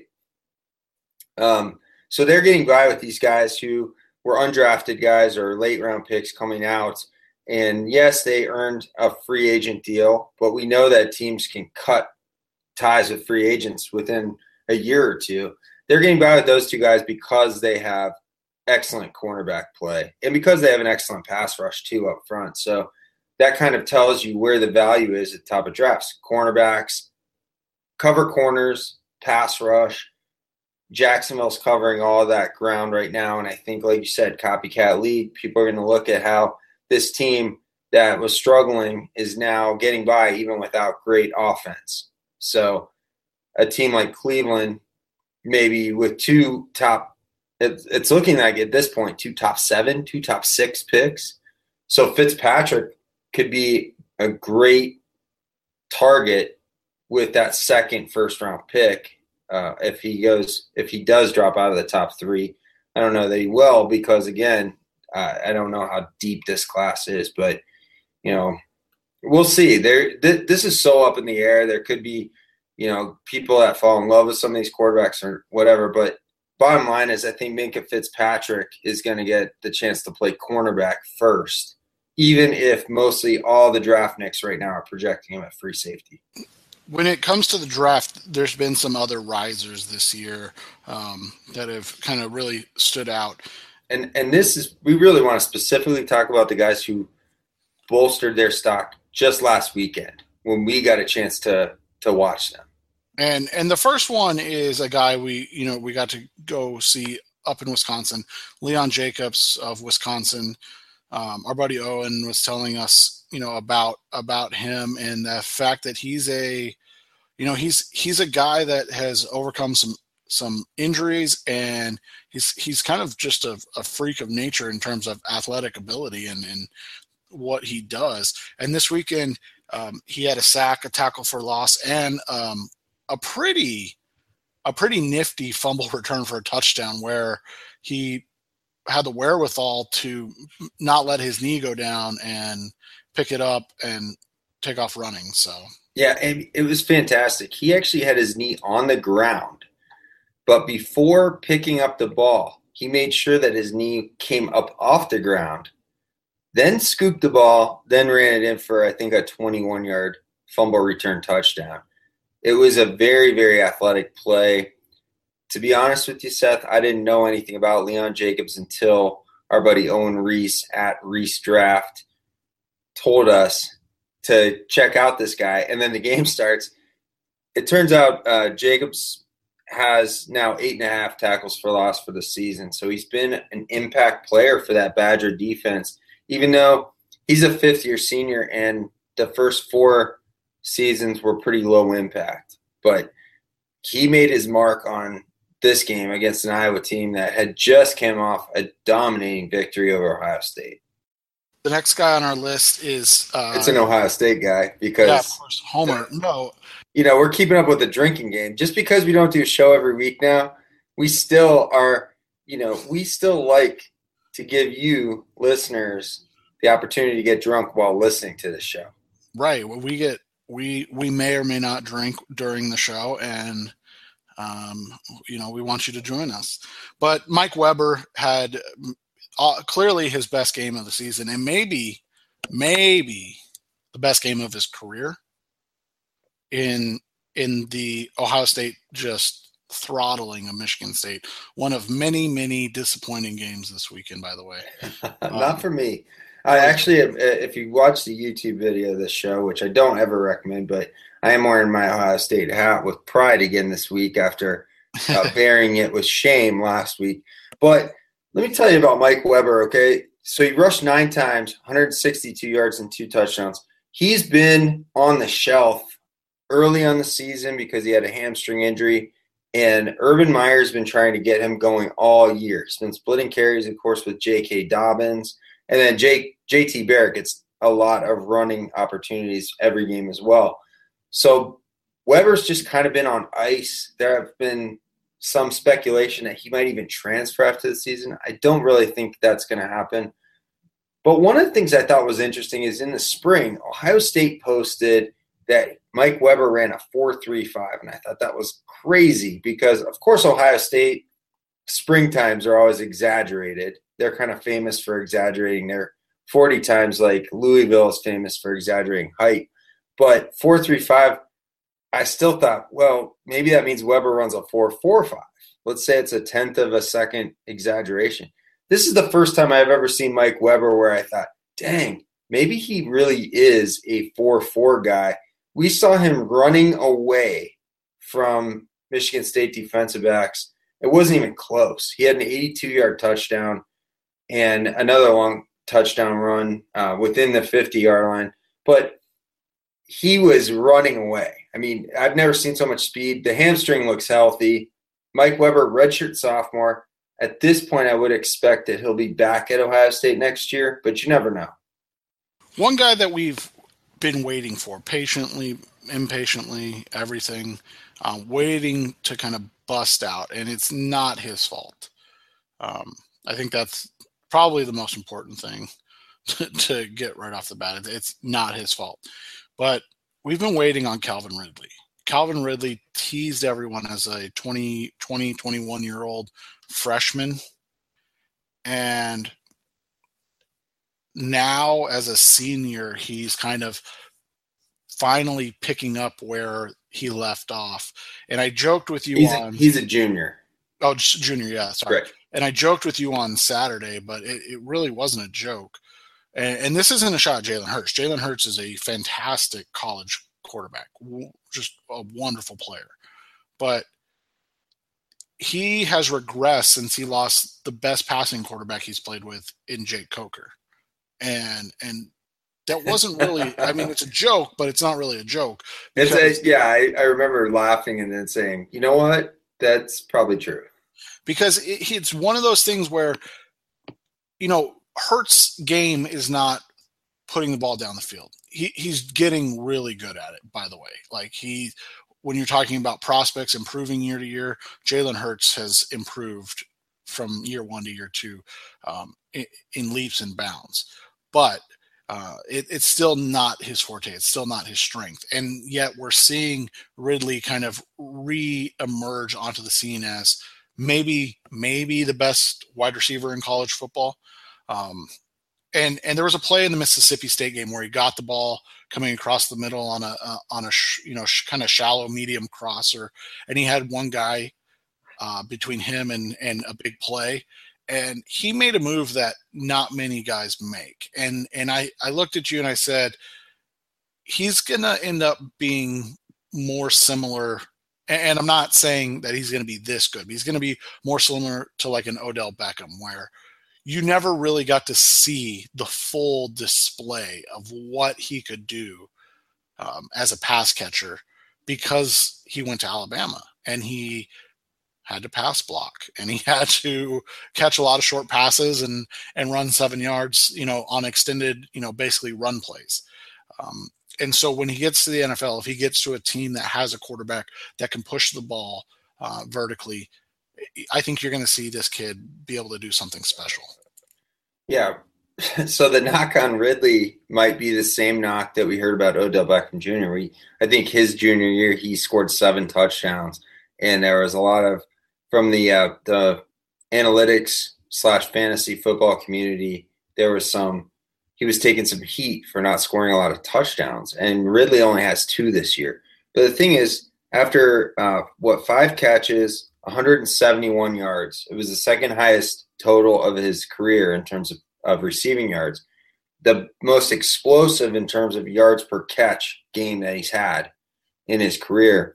Um, so they're getting by with these guys who were undrafted guys or late round picks coming out. And yes, they earned a free agent deal, but we know that teams can cut ties with free agents within a year or two. They're getting by with those two guys because they have excellent cornerback play and because they have an excellent pass rush too up front. So that kind of tells you where the value is at the top of drafts. Cornerbacks, cover corners, pass rush. Jacksonville's covering all of that ground right now. And I think, like you said, copycat league, people are going to look at how this team that was struggling is now getting by even without great offense. So a team like Cleveland, maybe with two top, it's, it's looking like at this point, two top seven, two top six picks. So Fitzpatrick could be a great target with that second first round pick. Uh, if he goes, if he does drop out of the top three, I don't know that he will because, again, uh, I don't know how deep this class is, but, you know, we'll see. There, th- this is so up in the air. There could be, you know, people that fall in love with some of these quarterbacks or whatever, but bottom line is I think Minkah Fitzpatrick is going to get the chance to play cornerback first, even if mostly all the draft nicks right now are projecting him at free safety. When it comes to the draft, there's been some other risers this year um, that have kind of really stood out. And and this is, we really want to specifically talk about the guys who bolstered their stock just last weekend when we got a chance to to watch them. And and the first one is a guy we, you know, we got to go see up in Wisconsin, Leon Jacobs of Wisconsin. Um, our buddy Owen was telling us, you know, about about him and the fact that he's a, you know, he's he's a guy that has overcome some some injuries, and he's he's kind of just a, a freak of nature in terms of athletic ability and, and what he does. And this weekend, um, he had a sack, a tackle for loss, and um, a pretty a pretty nifty fumble return for a touchdown where he had the wherewithal to not let his knee go down and pick it up and take off running. So yeah, and it was fantastic. He actually had his knee on the ground, but before picking up the ball, he made sure that his knee came up off the ground, then scooped the ball, then ran it in for, I think, a twenty-one yard fumble return touchdown. It was a very, very athletic play. To be honest with you, Seth, I didn't know anything about Leon Jacobs until our buddy Owen Reese at Reese Draft told us to check out this guy. And then the game starts. It turns out uh, Jacobs has now eight and a half tackles for loss for the season. So he's been an impact player for that Badger defense, even though he's a fifth-year senior and the first four seasons were pretty low impact. But he made his mark on this game against an Iowa team that had just came off a dominating victory over Ohio State. The next guy on our list is uh, it's an Ohio State guy because yeah, of course, Homer. No, you know, we're keeping up with the drinking game. Just because we don't do a show every week now, we still are. You know, we still like to give you listeners the opportunity to get drunk while listening to the show. Right. Well, we get we we may or may not drink during the show, and um, you know, we want you to join us. But Mike Weber had uh, clearly his best game of the season, and maybe, maybe the best game of his career in in the Ohio State just throttling of Michigan State. One of many, many disappointing games this weekend, by the way. Not um, for me. I actually, if you watch the YouTube video of this show, which I don't ever recommend, but I am wearing my Ohio State hat with pride again this week after uh, bearing it with shame last week. But let me tell you about Mike Weber, okay? So he rushed nine times, one hundred sixty-two yards and two touchdowns. He's been on the shelf early on the season because he had a hamstring injury, and Urban Meyer's been trying to get him going all year. He's been splitting carries, of course, with J K. Dobbins. And then J, J T Barrett gets a lot of running opportunities every game as well. So Weber's just kind of been on ice. There have been some speculation that he might even transfer after the season. I don't really think that's going to happen. But one of the things I thought was interesting is in the spring, Ohio State posted that Mike Weber ran a four three five, and I thought that was crazy because, of course, Ohio State spring times are always exaggerated. They're kind of famous for exaggerating their forty times, like Louisville is famous for exaggerating height. But four three five, I still thought, well, maybe that means Weber runs a four four five. Let's say it's a tenth of a second exaggeration. This is the first time I've ever seen Mike Weber where I thought, dang, maybe he really is a four four guy. We saw him running away from Michigan State defensive backs. It wasn't even close. He had an eighty-two-yard touchdown and another long touchdown run uh, within the fifty-yard line. But he was running away. I mean, I've never seen so much speed. The hamstring looks healthy. Mike Weber, redshirt sophomore. At this point, I would expect that he'll be back at Ohio State next year, but you never know. One guy that we've been waiting for, patiently, impatiently, everything, uh, waiting to kind of bust out, and it's not his fault. Um, I think that's probably the most important thing to, to get right off the bat. It's not his fault. But we've been waiting on Calvin Ridley. Calvin Ridley teased everyone as a twenty, twenty, twenty-one-year-old freshman. And now as a senior, he's kind of finally picking up where he left off. And I joked with you he's on... A, he's a junior. Oh, junior, yeah, sorry. Right. And I joked with you on Saturday, but it, it really wasn't a joke. And, and this isn't a shot at Jalen Hurts. Jalen Hurts is a fantastic college quarterback, just a wonderful player. But he has regressed since he lost the best passing quarterback he's played with in Jake Coker. And and that wasn't really – I mean, it's a joke, but it's not really a joke. It's a, yeah, I, I remember laughing and then saying, you know what? That's probably true. Because it, it's one of those things where, you know, Hurts' game is not putting the ball down the field. He he's getting really good at it, by the way. Like he, when you're talking about prospects improving year to year, Jalen Hurts has improved from year one to year two um, in, in leaps and bounds. But uh, it, it's still not his forte. It's still not his strength. And yet we're seeing Ridley kind of re-emerge onto the scene as maybe maybe the best wide receiver in college football. Um, and and there was a play in the Mississippi State game where he got the ball coming across the middle on a uh, on a sh- you know sh- kind of shallow medium crosser, and he had one guy uh, between him and and a big play, and he made a move that not many guys make. And and I I looked at you and I said, he's gonna end up being more similar. And I'm not saying that he's going to be this good, but he's going to be more similar to like an Odell Beckham, where you never really got to see the full display of what he could do um, as a pass catcher because he went to Alabama and he had to pass block and he had to catch a lot of short passes and, and run seven yards, you know, on extended, you know, basically run plays. Um, And so when he gets to the N F L, if he gets to a team that has a quarterback that can push the ball uh, vertically, I think you're going to see this kid be able to do something special. Yeah. So the knock on Ridley might be the same knock that we heard about Odell Beckham Junior We, I think his junior year, he scored seven touchdowns. And there was a lot of, from the uh, the analytics slash fantasy football community, there was some, he was taking some heat for not scoring a lot of touchdowns. And Ridley only has two this year. But the thing is, after, uh, what, five catches, one hundred seventy-one yards, it was the second highest total of his career in terms of, of receiving yards. The most explosive in terms of yards per catch game that he's had in his career.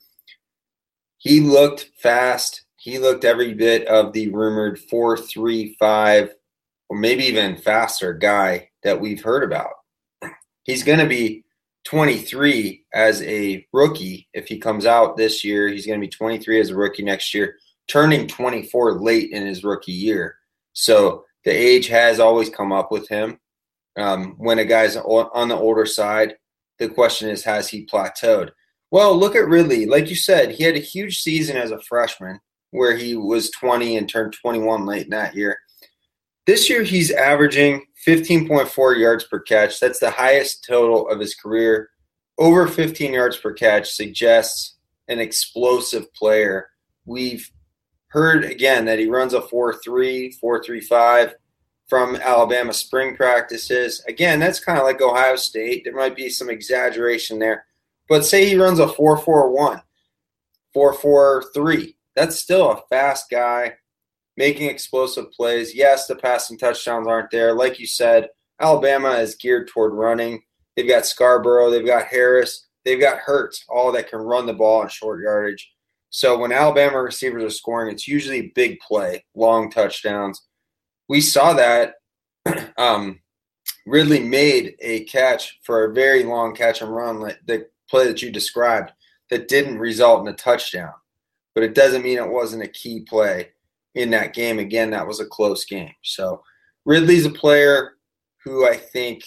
He looked fast. He looked every bit of the rumored four three five or maybe even faster guy that we've heard about. He's going to be twenty-three as a rookie. If he comes out this year, he's going to be twenty-three as a rookie next year, turning twenty-four late in his rookie year. So the age has always come up with him. Um, when a guy's on the older side, the question is, has he plateaued? Well, look at Ridley. Like you said, he had a huge season as a freshman where he was twenty and turned twenty-one late in that year. This year, he's averaging fifteen point four yards per catch. That's the highest total of his career. over fifteen yards per catch suggests an explosive player. We've heard, again, that he runs a four three, four three five from Alabama spring practices. Again, that's kind of like Ohio State. There might be some exaggeration there. But say he runs a four four one, four four three. That's still a fast guy making explosive plays. Yes, the passing touchdowns aren't there. Like you said, Alabama is geared toward running. They've got Scarborough. They've got Harris. They've got Hurts, all that can run the ball in short yardage. So when Alabama receivers are scoring, it's usually big play, long touchdowns. We saw that um, Ridley made a catch for a very long catch and run, like the play that you described, that didn't result in a touchdown. But it doesn't mean it wasn't a key play in that game. Again, that was a close game. So Ridley's a player who I think,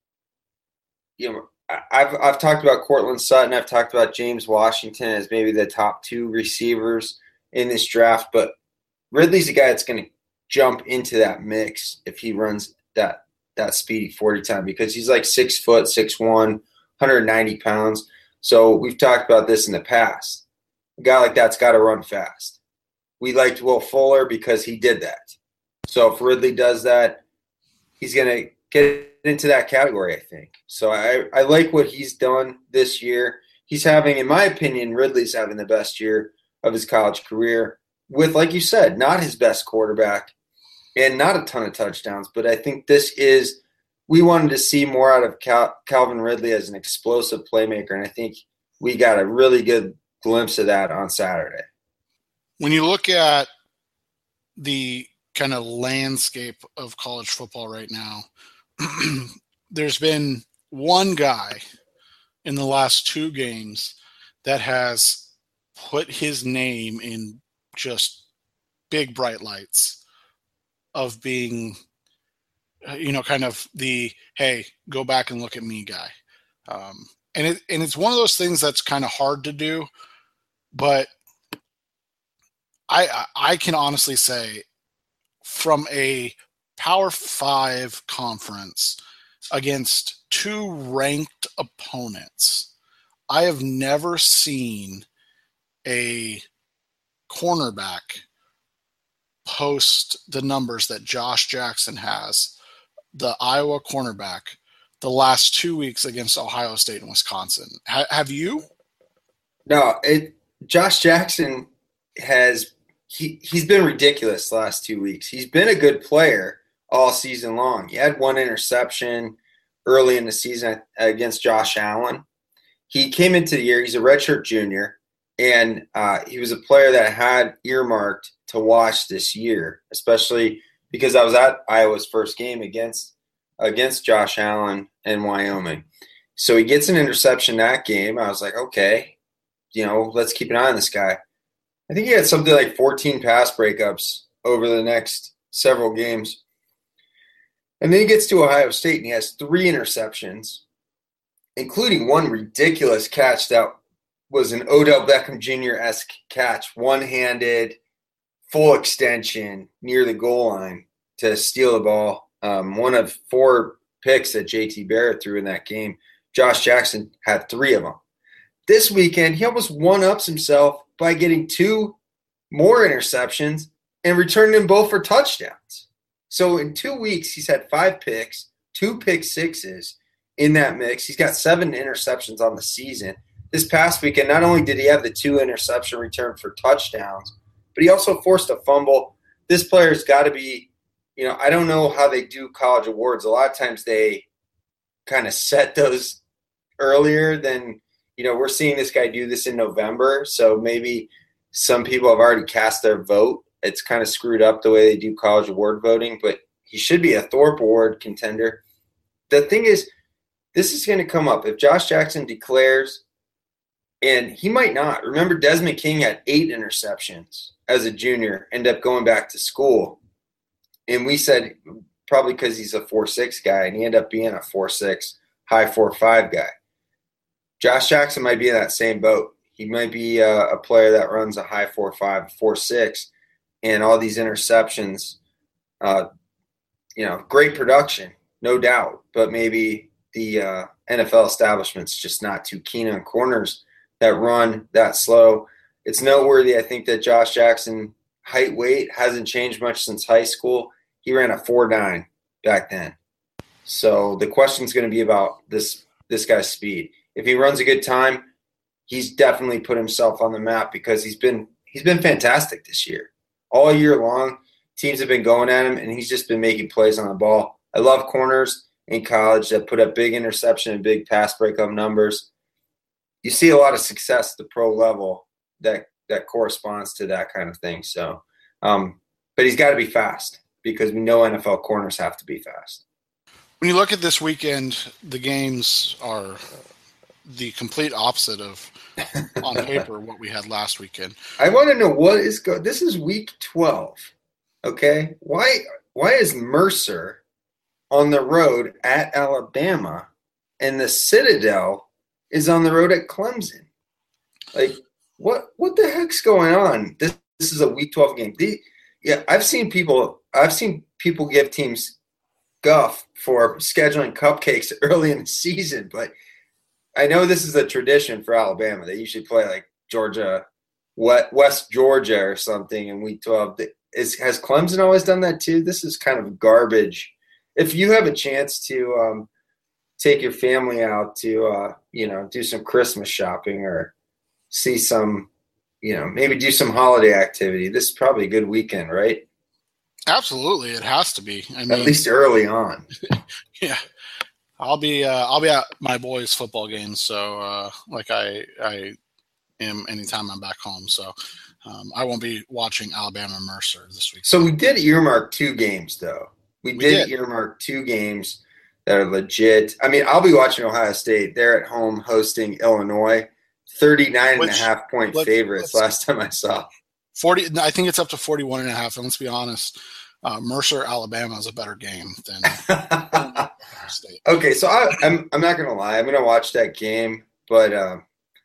you know, I've I've talked about Cortland Sutton. I've talked about James Washington as maybe the top two receivers in this draft. But Ridley's a guy that's going to jump into that mix if he runs that that speedy forty time, because he's like six foot, six one, one hundred ninety pounds. So we've talked about this in the past. A guy like that's got to run fast. We liked Will Fuller because he did that. So if Ridley does that, he's going to get into that category, I think. So I, I like what he's done this year. He's having, in my opinion, Ridley's having the best year of his college career with, like you said, not his best quarterback and not a ton of touchdowns. But I think this is, we wanted to see more out of Cal, Calvin Ridley as an explosive playmaker. And I think we got a really good glimpse of that on Saturday. When you look at the kind of landscape of college football right now, there's been one guy in the last two games that has put his name in just big bright lights of being, you know, kind of the, hey, go back and look at me guy. Um, and it, and it's one of those things that's kind of hard to do, but I, I can honestly say from a Power Five conference against two ranked opponents, I have never seen a cornerback post the numbers that Josh Jackson has, the Iowa cornerback, the last two weeks against Ohio State and Wisconsin. Ha- have you? No, it, Josh Jackson has he, he's been ridiculous the last two weeks. He's been a good player all season long. He had one interception early in the season against Josh Allen. He came into the year, he's a redshirt junior, and uh, he was a player that I had earmarked to watch this year, especially because I was at Iowa's first game against against Josh Allen in Wyoming. So he gets an interception that game. I was like, okay, you know, let's keep an eye on this guy. I think he had something like fourteen pass breakups over the next several games. And then he gets to Ohio State and he has three interceptions, including one ridiculous catch that was an Odell Beckham Junior-esque catch, one-handed, full extension near the goal line to steal the ball. Um, one of four picks that J T Barrett threw in that game. Josh Jackson had three of them. This weekend, he almost one-ups himself by getting two more interceptions and returning them both for touchdowns. So in two weeks, he's had five picks, two pick sixes in that mix. He's got seven interceptions on the season. This past weekend, not only did he have the two interception return for touchdowns, but he also forced a fumble. This player's got to be, you know, I don't know how they do college awards. A lot of times they kind of set those earlier than, you know, we're seeing this guy do this in November. So maybe some people have already cast their vote. It's kind of screwed up the way they do college award voting, but he should be a Thorpe Award contender. The thing is, this is going to come up. If Josh Jackson declares, and he might not. Remember, Desmond King had eight interceptions as a junior, ended up going back to school. And we said probably because he's a four six guy, and he ended up being a four six, high four five guy. Josh Jackson might be in that same boat. He might be a, a player that runs a high four five, four six, and all these interceptions, uh, you know, great production, no doubt. But maybe the uh, N F L establishment's just not too keen on corners that run that slow. It's noteworthy, I think, that Josh Jackson height weight hasn't changed much since high school. He ran a four nine back then. So the question's going to be about this this guy's speed. If he runs a good time, he's definitely put himself on the map because he's been he's been fantastic this year. All year long, teams have been going at him, and he's just been making plays on the ball. I love corners in college that put up big interception and big pass breakup numbers. You see a lot of success at the pro level that that corresponds to that kind of thing. So, um, but he's got to be fast because we know N F L corners have to be fast. When you look at this weekend, the games are the complete opposite of, on paper, what we had last weekend. I want to know what is go. This is week twelve. Okay, why why is Mercer on the road at Alabama, and the Citadel is on the road at Clemson? Like, what what the heck's going on? This this is a week twelve game. The, yeah, I've seen people I've seen people give teams guff for scheduling cupcakes early in the season, but I know this is a tradition for Alabama. They usually play like Georgia, West Georgia or something in week twelve. Is, has Clemson always done that too? This is kind of garbage. If you have a chance to um, take your family out to, uh, you know, do some Christmas shopping or see some, you know, maybe do some holiday activity, this is probably a good weekend, right? Absolutely, it has to be. I mean, at least early on. Yeah, I'll be uh, I'll be at my boys' football games, so uh, like I I am anytime I'm back home. So um, I won't be watching Alabama Mercer this week. So we did earmark two games, though. We, we did, did earmark two games that are legit. I mean, I'll be watching Ohio State. They're at home hosting Illinois. thirty-nine Which, and a half point let's, favorites let's, last time I saw. forty I think it's up to forty-one and a half. And let's be honest, uh, Mercer, Alabama is a better game than Ohio State. Okay, so I, I'm I'm not going to lie. I'm going to watch that game. But, um,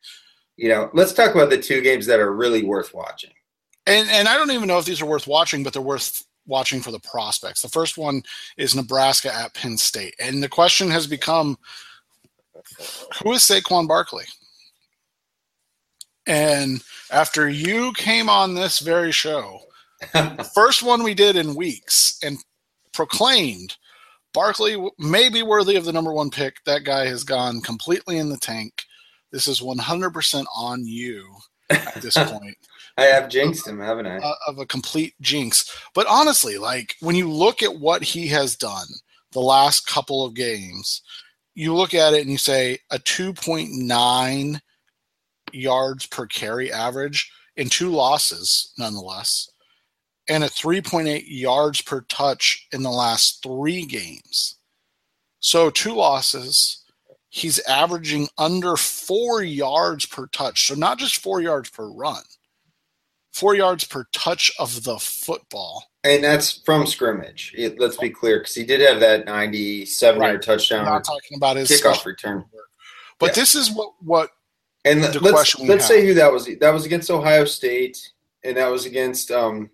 you know, let's talk about the two games that are really worth watching. And and I don't even know if these are worth watching, but they're worth watching for the prospects. The first one is Nebraska at Penn State. And the question has become, who is Saquon Barkley? And after you came on this very show, the first one we did in weeks, and proclaimed Barkley may be worthy of the number one pick, that guy has gone completely in the tank. This is one hundred percent on you at this point. I have jinxed him, haven't I? Uh, of a complete jinx. But honestly, like, when you look at what he has done the last couple of games, you look at it and you say a two point nine yards per carry average in two losses, nonetheless, and a three point eight yards per touch in the last three games. So two losses, he's averaging under four yards per touch. So not just four yards per run. Four yards per touch of the football. And that's from scrimmage. It, let's be clear, because he did have that ninety-seven-yard right. touchdown. I'm not talking about his kickoff return. But yeah. This is what, what and the, the let's, question let's say who that was. That was against Ohio State, and that was against um,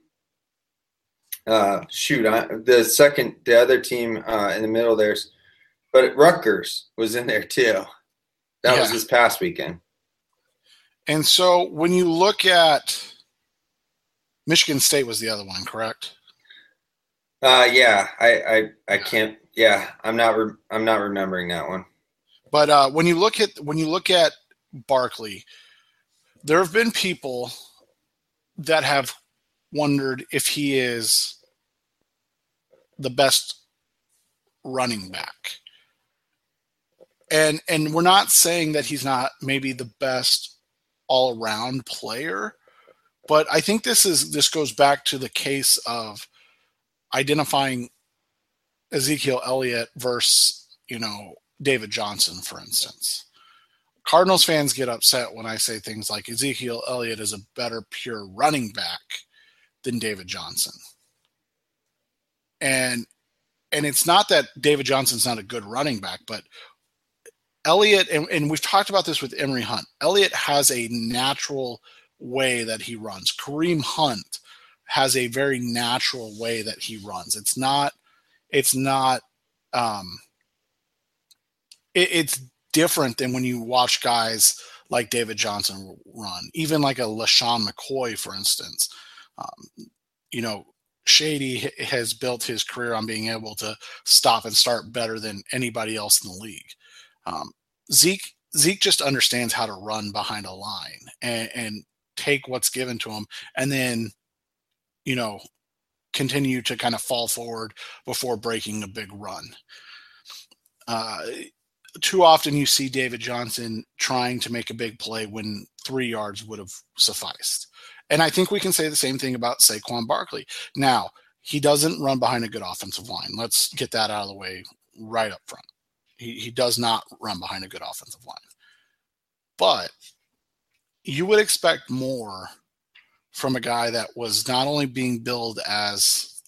uh, shoot, I, the second, the other team uh, in the middle there's, but Rutgers was in there too. That yeah. was this past weekend. And so when you look at Michigan State was the other one, correct? Uh, yeah, I, I, I can't. Yeah, I'm not. Re- I'm not remembering that one. But uh, when you look at when you look at Barkley, there have been people that have wondered if he is the best running back, and and we're not saying that he's not maybe the best all around player. But I think this is this goes back to the case of identifying Ezekiel Elliott versus, you know, David Johnson, for instance. Cardinals fans get upset when I say things like Ezekiel Elliott is a better pure running back than David Johnson. And and it's not that David Johnson's not a good running back, but Elliott, and, and we've talked about this with Emory Hunt, Elliott has a natural way that he runs. Kareem Hunt has a very natural way that he runs. It's not, it's not, um, it, it's different than when you watch guys like David Johnson run, even like a LaShawn McCoy, for instance. Um, you know, Shady has built his career on being able to stop and start better than anybody else in the league. Um, Zeke Zeke just understands how to run behind a line and, and take what's given to him, and then, you know, continue to kind of fall forward before breaking a big run. Uh, too often you see David Johnson trying to make a big play when three yards would have sufficed. And I think we can say the same thing about Saquon Barkley. Now, he doesn't run behind a good offensive line. Let's get that out of the way right up front. He, he does not run behind a good offensive line. But you would expect more from a guy that was not only being billed as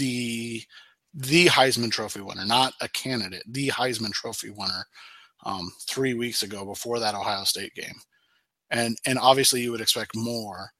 the the Heisman Trophy winner, not a candidate, the Heisman Trophy winner um, three weeks ago before that Ohio State game. And and obviously you would expect more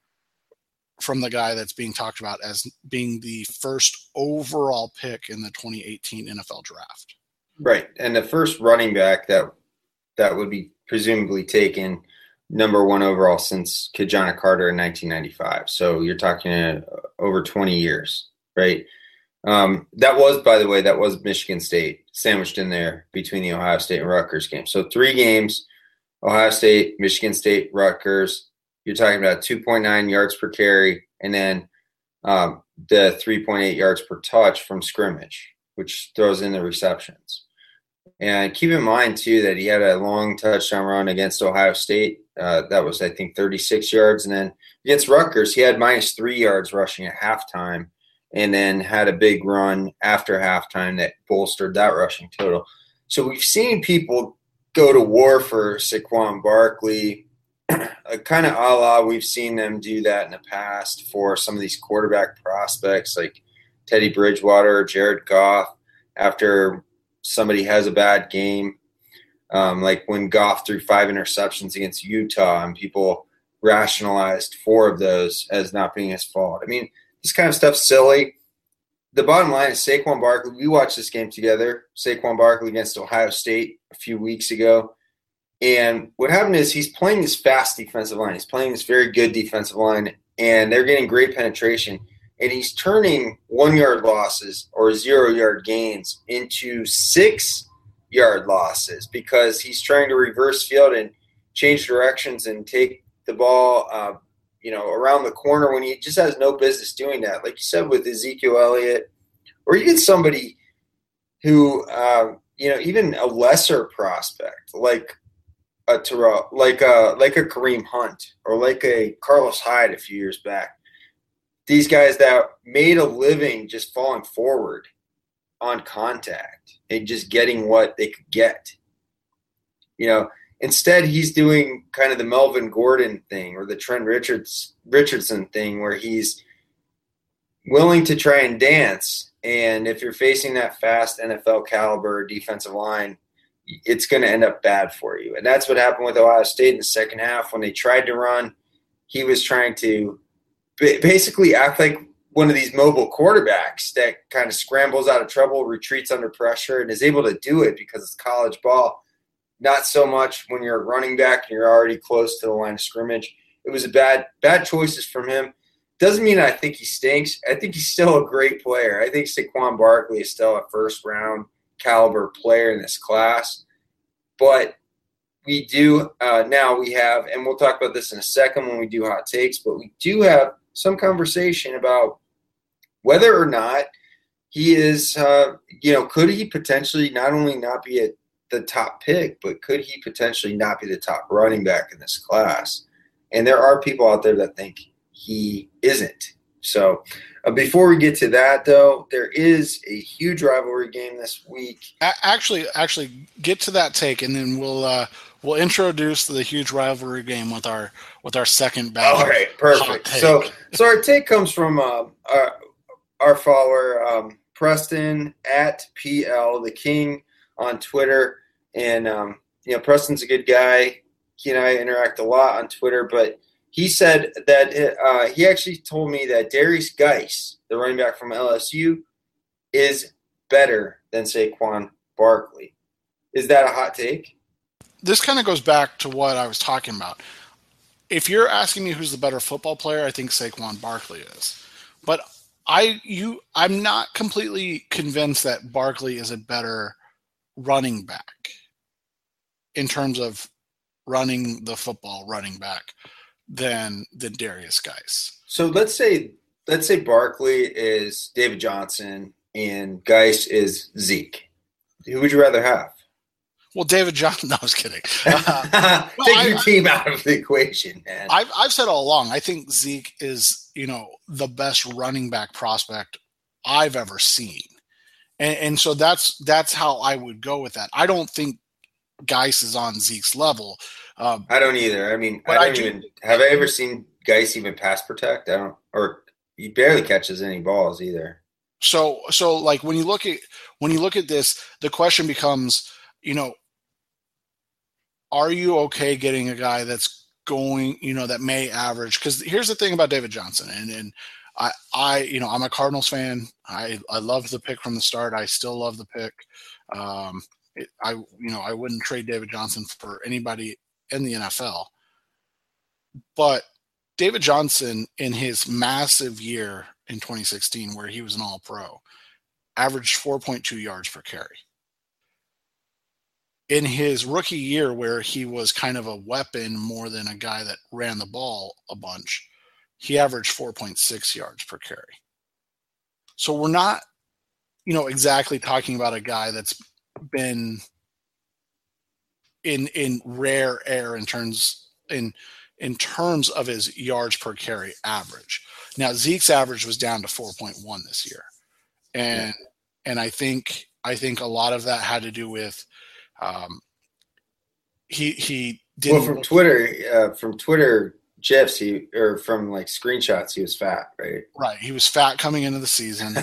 from the guy that's being talked about as being the first overall pick in the twenty eighteen N F L draft. Right. And the first running back that that would be presumably taken number one overall since Kajana Carter in nineteen ninety-five. So you're talking uh, over twenty years, right? Um, that was, by the way, that was Michigan State sandwiched in there between the Ohio State and Rutgers game. So three games, Ohio State, Michigan State, Rutgers. You're talking about two point nine yards per carry, and then um, the three point eight yards per touch from scrimmage, which throws in the receptions. And keep in mind, too, that he had a long touchdown run against Ohio State. Uh, that was, I think, thirty-six yards. And then against Rutgers, he had minus three yards rushing at halftime, and then had a big run after halftime that bolstered that rushing total. So we've seen people go to war for Saquon Barkley, kind of a la we've seen them do that in the past for some of these quarterback prospects like Teddy Bridgewater, Jared Goff, after somebody has a bad game. Um, like when Goff threw five interceptions against Utah and people rationalized four of those as not being his fault. I mean, this kind of stuff's silly. The bottom line is Saquon Barkley, we watched this game together, Saquon Barkley against Ohio State a few weeks ago. And what happened is he's playing this fast defensive line. He's playing this very good defensive line, and they're getting great penetration. And he's turning one-yard losses or zero-yard gains into six-yard losses because he's trying to reverse field and change directions and take the ball uh, you know, around the corner when he just has no business doing that. Like you said with Ezekiel Elliott, or even somebody who, uh, you know, even a lesser prospect like a Terrell, like a, like a Kareem Hunt or like a Carlos Hyde a few years back. These guys that made a living just falling forward on contact and just getting what they could get. You know, instead he's doing kind of the Melvin Gordon thing or the Trent Richards, Richardson thing where he's willing to try and dance. And if you're facing that fast N F L caliber defensive line, it's going to end up bad for you. And that's what happened with Ohio State in the second half. When they tried to run, he was trying to basically act like one of these mobile quarterbacks that kind of scrambles out of trouble, retreats under pressure, and is able to do it because it's college ball. Not so much when you're a running back and you're already close to the line of scrimmage. It was a bad bad choices from him. Doesn't mean I think he stinks. I think he's still a great player. I think Saquon Barkley is still a first-round caliber player in this class. But we do uh, now we have, and we'll talk about this in a second when we do hot takes, but we do have some conversation about whether or not he is, uh, you know, could he potentially not only not be a, the top pick, but could he potentially not be the top running back in this class? And there are people out there that think he isn't. So uh, before we get to that, though, there is a huge rivalry game this week. Actually, actually, get to that take, and then we'll uh, we'll introduce the huge rivalry game with our with our second battle. All right, perfect. So, so our take comes from uh, our our follower um, Preston at P L the King on Twitter, and um, you know Preston's a good guy. He and I interact a lot on Twitter, but he said that uh, he actually told me that Darius Geis, the running back from L S U, is better than Saquon Barkley. Is that a hot take? This kind of goes back to what I was talking about. If you're asking me who's the better football player, I think Saquon Barkley is. But I you I'm not completely convinced that Barkley is a better running back in terms of running the football running back than than Darius Geis. So let's say let's say Barkley is David Johnson and Geis is Zeke. Who would you rather have? Well, David Johnson. No, I was kidding. Uh, well, Take I, your team out of the equation, man. I've I've said all along. I think Zeke is, you know, the best running back prospect I've ever seen, and, and so that's that's how I would go with that. I don't think Geis is on Zeke's level. Um, I don't either. I mean, I don't I do, even have I ever seen Geis even pass protect. I don't, or he barely catches any balls either. So so like when you look at when you look at this, the question becomes, you know, are you okay getting a guy that's going, you know, that may average? Because here's the thing about David Johnson, and and I, I, you know, I'm a Cardinals fan. I I loved the pick from the start. I still love the pick. Um, it, I, you know, I wouldn't trade David Johnson for anybody in the N F L. But David Johnson, in his massive year in twenty sixteen, where he was an All-Pro, averaged four point two yards per carry. In his rookie year, where he was kind of a weapon more than a guy that ran the ball a bunch, he averaged four point six yards per carry. So we're not, you know, exactly talking about a guy that's been in in rare air in terms in in terms of his yards per carry average. Now Zeke's average was down to four point one this year, and yeah. and I think I think a lot of that had to do with. Um, he he didn't. Well, from Twitter, uh, from Twitter gifs, he or from like screenshots, he was fat, right? Right, he was fat coming into the season.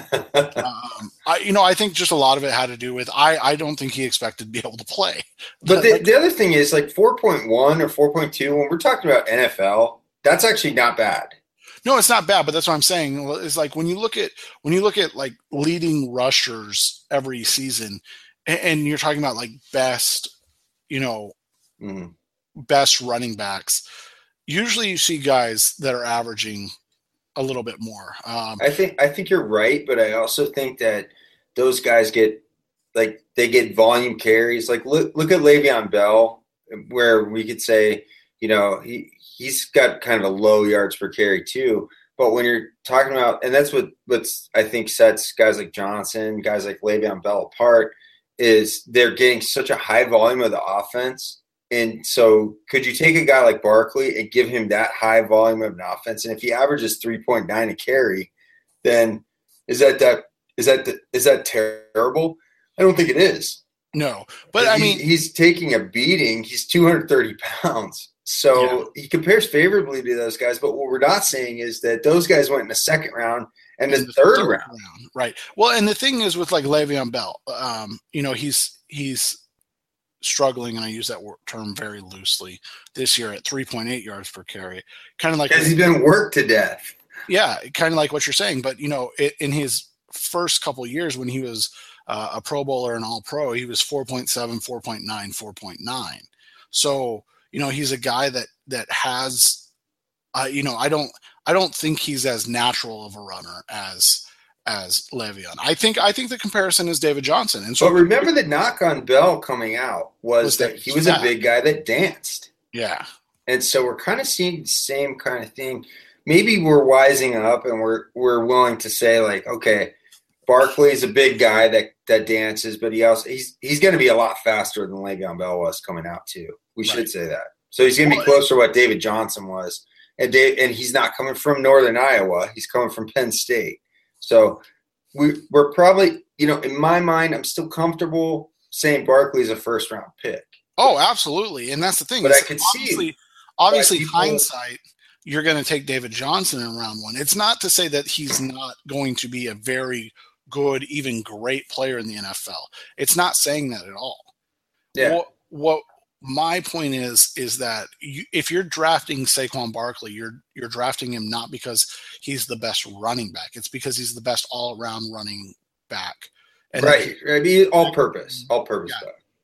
um, I, you know, I think just a lot of it had to do with I. I don't think he expected to be able to play. But the, the other thing is like four point one or four point two. When we're talking about N F L, that's actually not bad. No, it's not bad, but that's what I'm saying. Is like when you look at when you look at like leading rushers every season. And you're talking about like best, you know, mm-hmm. best running backs. Usually, you see guys that are averaging a little bit more. Um, I think I think you're right, but I also think that those guys get like they get volume carries. Like look look at Le'Veon Bell, where we could say, you know, he he's got kind of a low yards per carry too. But when you're talking about, and that's what what's I think sets guys like Johnson, guys like Le'Veon Bell apart. Is they're getting such a high volume of the offense. And so could you take a guy like Barkley and give him that high volume of an offense? And if he averages three point nine a carry, then is that, that is that is that terrible? I don't think it is. No, but he, I mean, he's taking a beating. He's two hundred thirty pounds. So yeah. He compares favorably to those guys. But what we're not saying is that those guys went in the second round and the, the third, third round. round. Right. Well, and the thing is with like Le'Veon Bell, um, you know, he's he's struggling, and I use that term very loosely this year at three point eight yards per carry. Kind of like because he's been worked to death. Yeah, kind of like what you're saying. But, you know, it, in his first couple of years when he was uh, a Pro Bowler and All-Pro, he was four point seven, four point nine, four point nine. So, you know, he's a guy that that has, uh, you know, I don't I don't think he's as natural of a runner as as Le'Veon. I think I think the comparison is David Johnson. And so, but remember the knock on Bell coming out was, was that, that he was yeah. a big guy that danced. Yeah, and so we're kind of seeing the same kind of thing. Maybe we're wising up and we're we're willing to say like, okay, Barkley's a big guy that that dances, but he also he's he's going to be a lot faster than Le'Veon Bell was coming out too. We right. should say that. So he's going to be closer to what David Johnson was. And Dave, and he's not coming from Northern Iowa. He's coming from Penn State. So we, we're probably, you know, in my mind, I'm still comfortable saying Barkley's a first-round pick. Oh, absolutely. And that's the thing. But I could obviously, see Obviously, people, hindsight, you're going to take David Johnson in round one. It's not to say that he's not going to be a very good, even great player in the N F L. It's not saying that at all. Yeah. What, what my point is is that you, if you're drafting Saquon Barkley, you're you're drafting him not because he's the best running back. It's because he's the best all-around running back. And right. I mean, all purpose, all purpose. Yeah.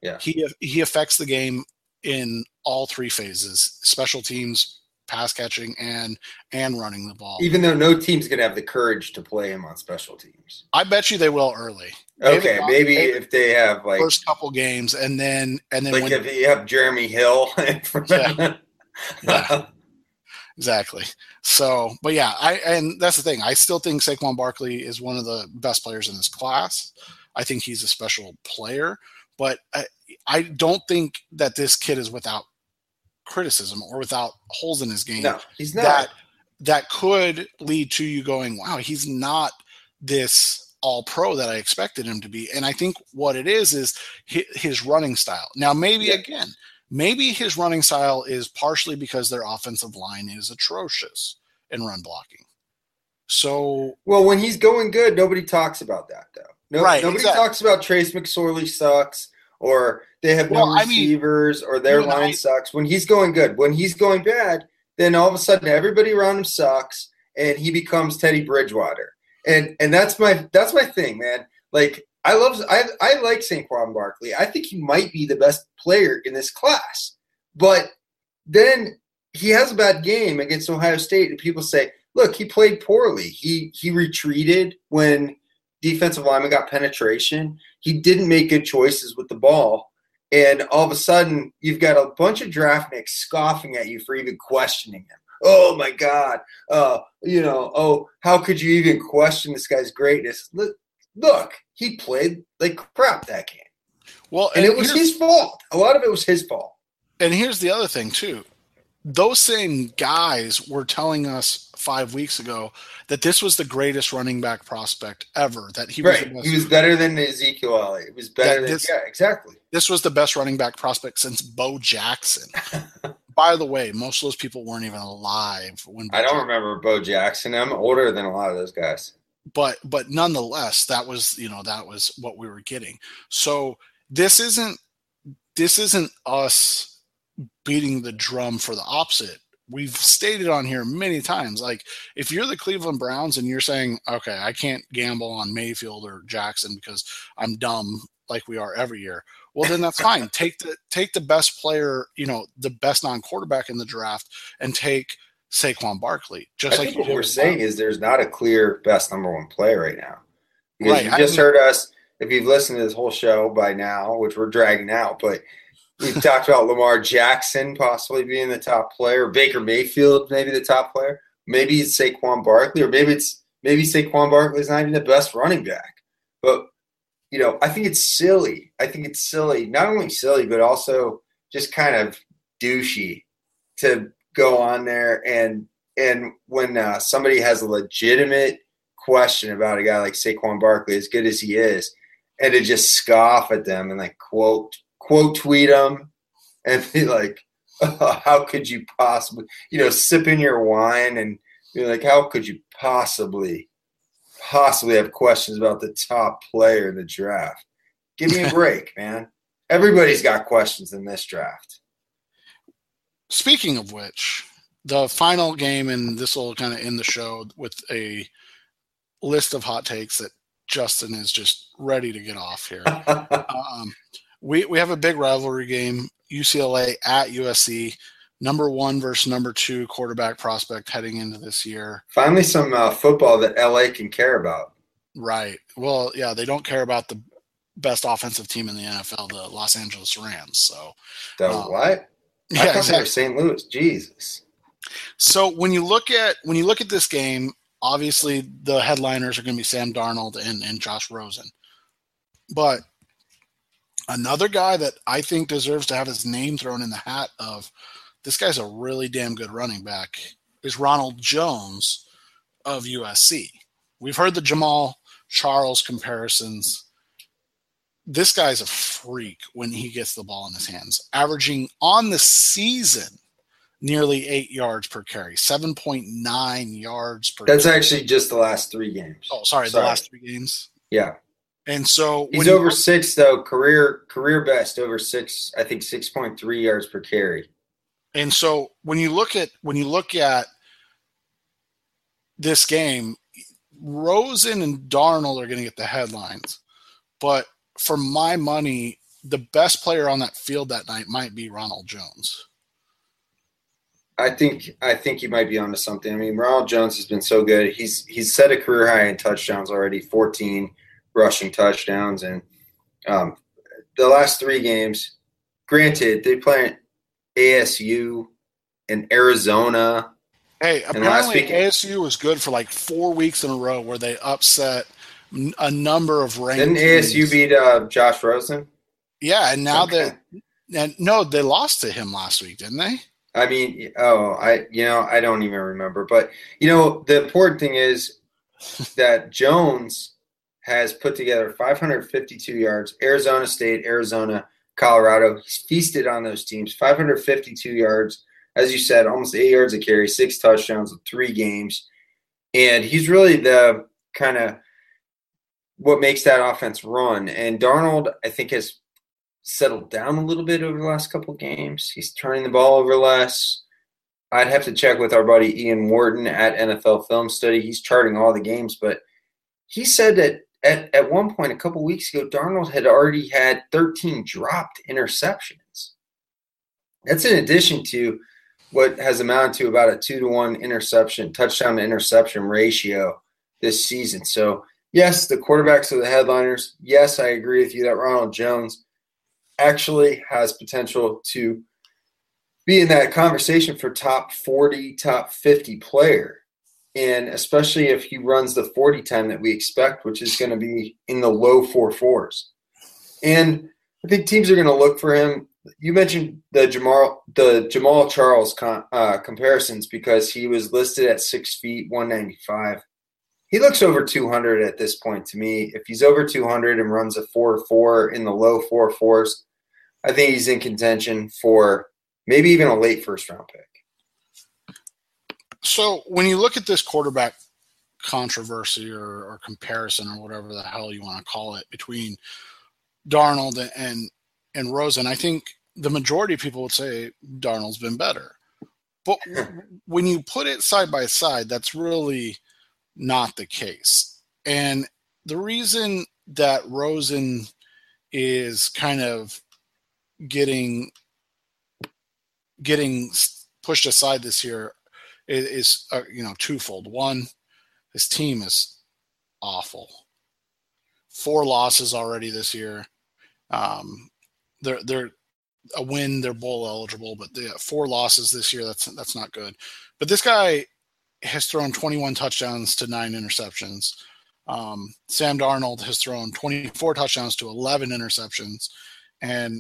Yeah. He he affects the game in all three phases: special teams, pass catching, and and running the ball. Even though no team's going to have the courage to play him on special teams. I bet you they will early. Okay, David maybe David, if they have like first couple games, and then and then like when, if you have Jeremy Hill. yeah, yeah, exactly. So, but yeah, I and that's the thing. I still think Saquon Barkley is one of the best players in this class. I think he's a special player, but I, I don't think that this kid is without criticism or without holes in his game. No, he's not. That that could lead to you going, wow, he's not this all pro that I expected him to be. And I think what it is is his running style. Now, maybe yeah. again, maybe his running style is partially because their offensive line is atrocious in run blocking. So, well, when he's going good, nobody talks about that though. No, right, nobody exactly. talks about Trace McSorley sucks, or they have no well, receivers, I mean, or their line I, sucks. When he's going good, when he's going bad, then all of a sudden everybody around him sucks, and he becomes Teddy Bridgewater. And and that's my that's my thing, man. Like I love I I like Saquon Barkley. I think he might be the best player in this class. But then he has a bad game against Ohio State, and people say, "Look, he played poorly. He he retreated when defensive lineman got penetration. He didn't make good choices with the ball." And all of a sudden, you've got a bunch of draft picks scoffing at you for even questioning him. Oh, my God. Uh, you know, oh, how could you even question this guy's greatness? Look, look, he played like crap that game. Well, and, and it was his fault. A lot of it was his fault. And here's the other thing, too. Those same guys were telling us five weeks ago that this was the greatest running back prospect ever. That he was, right. the best, he was better than Ezekiel Elliott. It was better than this, yeah, exactly. This was the best running back prospect since Bo Jackson. By the way, most of those people weren't even alive when Bo I don't Jackson. remember Bo Jackson. I'm older than a lot of those guys. But but nonetheless, that was you know that was what we were getting. So this isn't this isn't us beating the drum for the opposite. We've stated on here many times, like if you're the Cleveland Browns and you're saying, okay, I can't gamble on Mayfield or Jackson because I'm dumb like we are every year. Well, then that's fine. Take the take the best player, you know, the best non-quarterback in the draft, and take Saquon Barkley. Just I like think what we're saying is there's not a clear best number one player right now. Because right. you just I mean, heard us, if you've listened to this whole show by now, which we're dragging out, but we've talked about Lamar Jackson possibly being the top player, Baker Mayfield maybe the top player, maybe it's Saquon Barkley, or maybe it's maybe Saquon Barkley is not even the best running back. But you know, I think it's silly. I think it's silly, not only silly, but also just kind of douchey to go on there and and when uh, somebody has a legitimate question about a guy like Saquon Barkley, as good as he is, and to just scoff at them and like quote quote tweet them and be like, oh, how could you possibly, you know, sipping your wine and be like, how could you possibly possibly have questions about the top player in the draft? Give me a break, man. Everybody's got questions in this draft. Speaking of which, the final game, and this will kind of end the show with a list of hot takes that Justin is just ready to get off here. um, we we have a big rivalry game, U C L A at U S C, number one versus number two quarterback prospect heading into this year. Finally some uh, football that L A can care about. Right. Well, yeah, they don't care about the best offensive team in the N F L, the Los Angeles Rams. So the um, what? Yeah, I thought exactly. they were Saint Louis. Jesus. So when you look at when you look at this game, obviously the headliners are going to be Sam Darnold and, and Josh Rosen. But another guy that I think deserves to have his name thrown in the hat of this guy's a really damn good running back is Ronald Jones of U S C. We've heard the Jamal Charles comparisons. This guy's a freak when he gets the ball in his hands, averaging on the season nearly eight yards per carry, seven point nine yards per That's carry. actually just the last three games. Oh, sorry, sorry. the last three games? Yeah. And so he's over you, six, though, career career best, over six, I think six point three yards per carry. And so when you look at when you look at this game, Rosen and Darnold are going to get the headlines. But for my money, the best player on that field that night might be Ronald Jones. I think I think you might be onto something. I mean, Ronald Jones has been so good. He's he's set a career high in touchdowns already, fourteen rushing touchdowns, and um, the last three games. Granted, they play A S U and Arizona. Hey, apparently A S U was good for like four weeks in a row where they upset a number of ranked. Didn't A S U beat uh, Josh Rosen? Yeah, and now okay. that and no, they lost to him last week, didn't they? I mean, oh, I you know I don't even remember, but you know the important thing is that Jones has put together five hundred fifty-two yards. Arizona State, Arizona, Colorado. He's feasted on those teams. five hundred fifty-two yards, as you said, almost eight yards a carry, six touchdowns in three games, and he's really the kind of what makes that offense run. And Darnold, I think, has settled down a little bit over the last couple of games. He's turning the ball over less. I'd have to check with our buddy Ian Wharton at N F L Film Study. He's charting all the games, but he said that at, at one point a couple of weeks ago, Darnold had already had thirteen dropped interceptions. That's in addition to what has amounted to about a two to one interception, touchdown to interception ratio this season. So, yes, the quarterbacks are the headliners. Yes, I agree with you that Ronald Jones actually has potential to be in that conversation for top forty, top fifty player. And especially if he runs the forty time that we expect, which is going to be in the low four fours. And I think teams are going to look for him. You mentioned the Jamal, the Jamal Charles con, uh, comparisons because he was listed at six feet, one ninety-five. He looks over two hundred at this point to me. If he's over two hundred and runs a four four in the low four fours, I think he's in contention for maybe even a late first-round pick. So when you look at this quarterback controversy or, or comparison or whatever the hell you want to call it between Darnold and and Rosen, I think the majority of people would say Darnold's been better. But when you put it side by side, that's really not the case. And the reason that Rosen is kind of getting getting pushed aside this year is, is uh, you know, twofold. One, his team is awful. Four losses already this year. Um, they're they're a win. They're bowl eligible, but they have four losses this year. That's that's not good. But this guy has thrown twenty-one touchdowns to nine interceptions. Um, Sam Darnold has thrown twenty-four touchdowns to eleven interceptions, and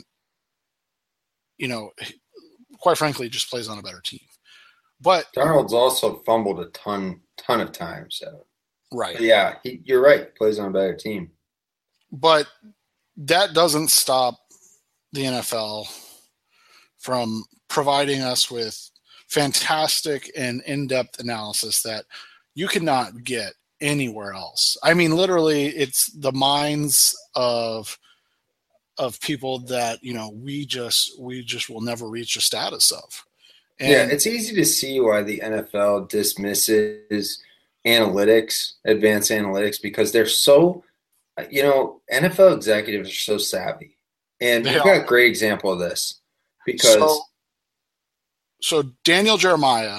you know, quite frankly, just plays on a better team. But Darnold's also fumbled a ton, ton of times. So. Right. But yeah, he, you're right. Plays on a better team. But that doesn't stop the N F L from providing us with fantastic and in-depth analysis that you cannot get anywhere else. I mean, literally, it's the minds of of people that, you know, we just we just will never reach the status of. And yeah, it's easy to see why the N F L dismisses analytics, advanced analytics, because they're so, you know, N F L executives are so savvy. And we've got a great example of this because. So, so Daniel Jeremiah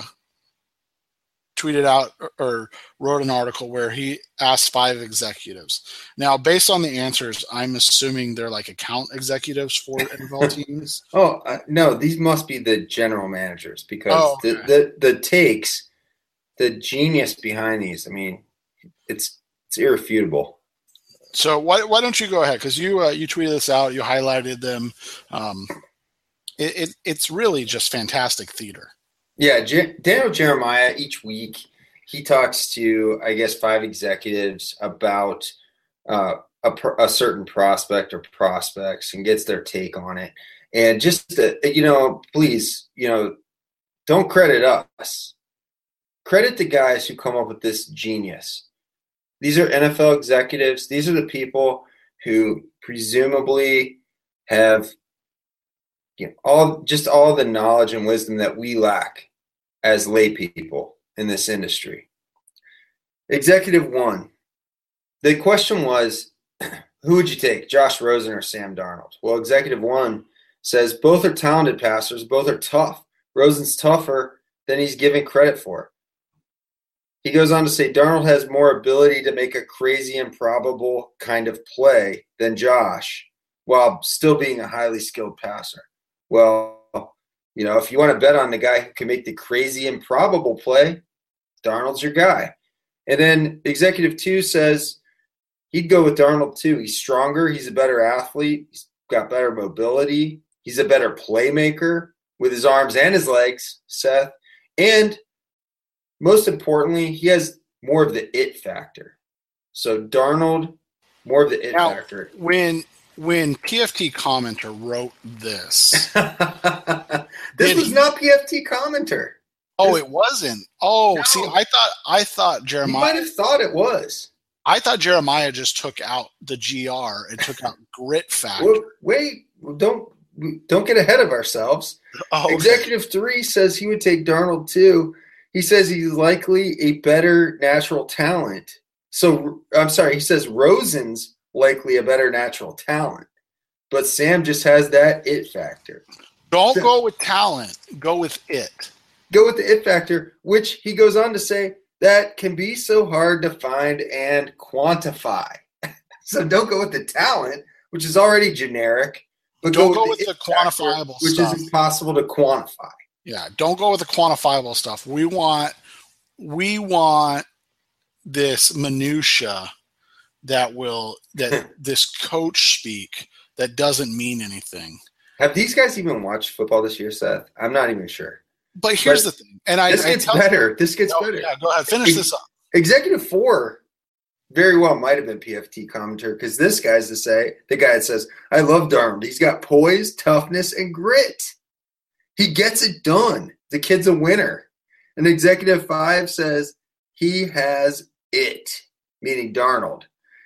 tweeted out or, or wrote an article where he asked five executives. Now, based on the answers, I'm assuming they're like account executives for N F L teams. Oh, uh, no, these must be the general managers because oh, okay. the, the, the takes, the genius behind these, I mean, it's it's irrefutable. So why why don't you go ahead? Because you uh, you tweeted this out, you highlighted them. Um, it, it it's really just fantastic theater. Yeah, J- Daniel Jeremiah, each week he talks to, I guess, five executives about uh, a, pr- a certain prospect or prospects and gets their take on it. And just, uh, you know, please, you know, don't credit us. Credit the guys who come up with this genius. These are N F L executives. These are the people who presumably have you know, all just all the knowledge and wisdom that we lack as lay people in this industry. Executive one. The question was, who would you take, Josh Rosen or Sam Darnold? Well, Executive One says both are talented passers, both are tough. Rosen's tougher than he's given credit for. He goes on to say Darnold has more ability to make a crazy, improbable kind of play than Josh, while still being a highly skilled passer. Well, you know, if you want to bet on the guy who can make the crazy, improbable play, Darnold's your guy. And then Executive Two says he'd go with Darnold too. He's stronger. He's a better athlete. He's got better mobility. He's a better playmaker with his arms and his legs, Seth. And most importantly, he has more of the it factor. So Darnold, more of the it now, factor. When when P F T Commenter wrote this, this was he, not P F T Commenter. Oh, this, it wasn't. Oh, no. see, I thought I thought Jeremiah. You might have thought it was. I thought Jeremiah just took out the G R and took out grit factor. Well, wait, don't don't get ahead of ourselves. Oh, okay. Executive Three says he would take Darnold too. He says he's likely a better natural talent. So I'm sorry, he says Rosen's likely a better natural talent, but Sam just has that it factor. Don't so, go with talent. Go with it. Go with the it factor, which he goes on to say that can be so hard to find and quantify. So don't go with the talent, which is already generic, but don't go, go with, with the, the quantifiable factor, which stuff. is impossible to quantify. Yeah, don't go with the quantifiable stuff. We want we want this minutia that will that this coach speak that doesn't mean anything. Have these guys even watched football this year, Seth? I'm not even sure. But here's but the thing, and I this gets I better. You, this gets no, better. Yeah, go ahead. Finish Ex- this up. Executive Four very well might have been P F T commentator because this guy's to say the guy that says, "I love Darnold. He's got poise, toughness, and grit. He gets it done. The kid's a winner." And Executive Five says he has it, meaning Darnold.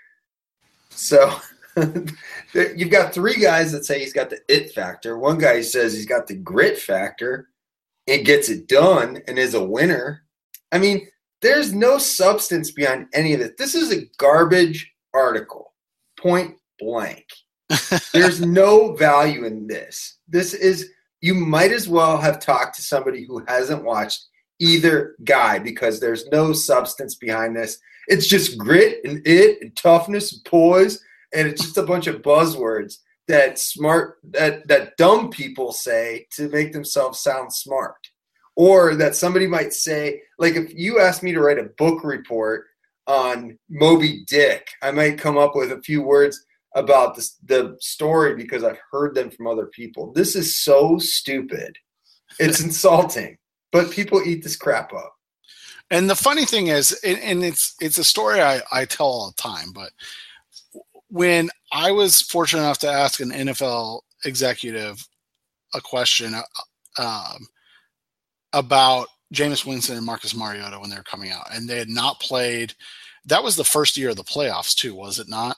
So you've got three guys that say he's got the it factor. One guy says he's got the grit factor and gets it done and is a winner. I mean, there's no substance behind any of it. This is a garbage article, point blank. There's no value in this. This is, you might as well have talked to somebody who hasn't watched either guy because there's no substance behind this. It's just grit and it and toughness and poise, and it's just a bunch of buzzwords that smart that that dumb people say to make themselves sound smart. Or that somebody might say, like if you asked me to write a book report on Moby Dick, I might come up with a few words about this, the story because I've heard them from other people. This is so stupid. It's insulting, but people eat this crap up. And the funny thing is, and it's it's a story I, I tell all the time, but when I was fortunate enough to ask an N F L executive a question um, about Jameis Winston and Marcus Mariota when they were coming out, and they had not played, that was the first year of the playoffs too, was it not?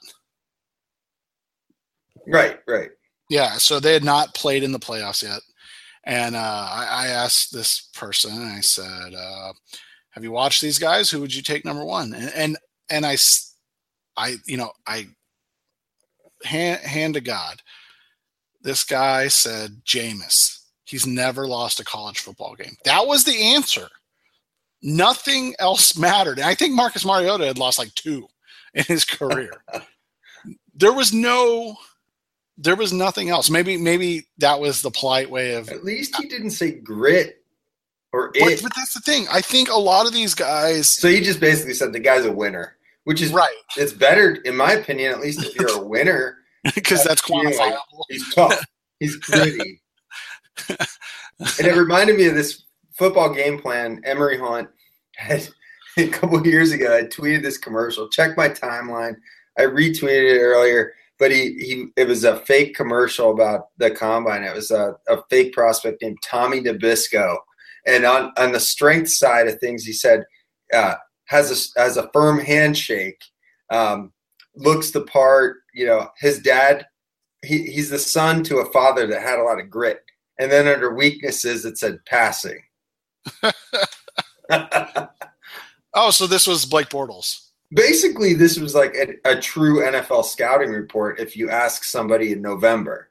Right, right. Yeah, so they had not played in the playoffs yet. And uh, I, I asked this person, and I said, uh, have you watched these guys? Who would you take number one? And and, and I, I, you know, I, hand, hand to God, this guy said, Jameis. He's never lost a college football game. That was the answer. Nothing else mattered. And I think Marcus Mariota had lost like two in his career. There was no... There was nothing else. Maybe maybe that was the polite way of... At least he didn't say grit or but, it. But that's the thing. I think a lot of these guys... So he just basically said the guy's a winner, which is... Right. It's better, in my opinion, at least if you're a winner. Because that's, that's quantifiable. Like, he's tough. He's gritty. And it reminded me of this football game plan Emory Hunt had a couple of years ago. I tweeted this commercial. Check my timeline. I retweeted it earlier. But he, he it was a fake commercial about the combine. It was a, a fake prospect named Tommy Nabisco. And on, on the strength side of things, he said, uh, has a, has a firm handshake, um, looks the part. You know, his dad, he, he's the son to a father that had a lot of grit. And then under weaknesses, it said passing. Oh, so this was Blake Bortles. Basically, this was like a, a true N F L scouting report if you ask somebody in November.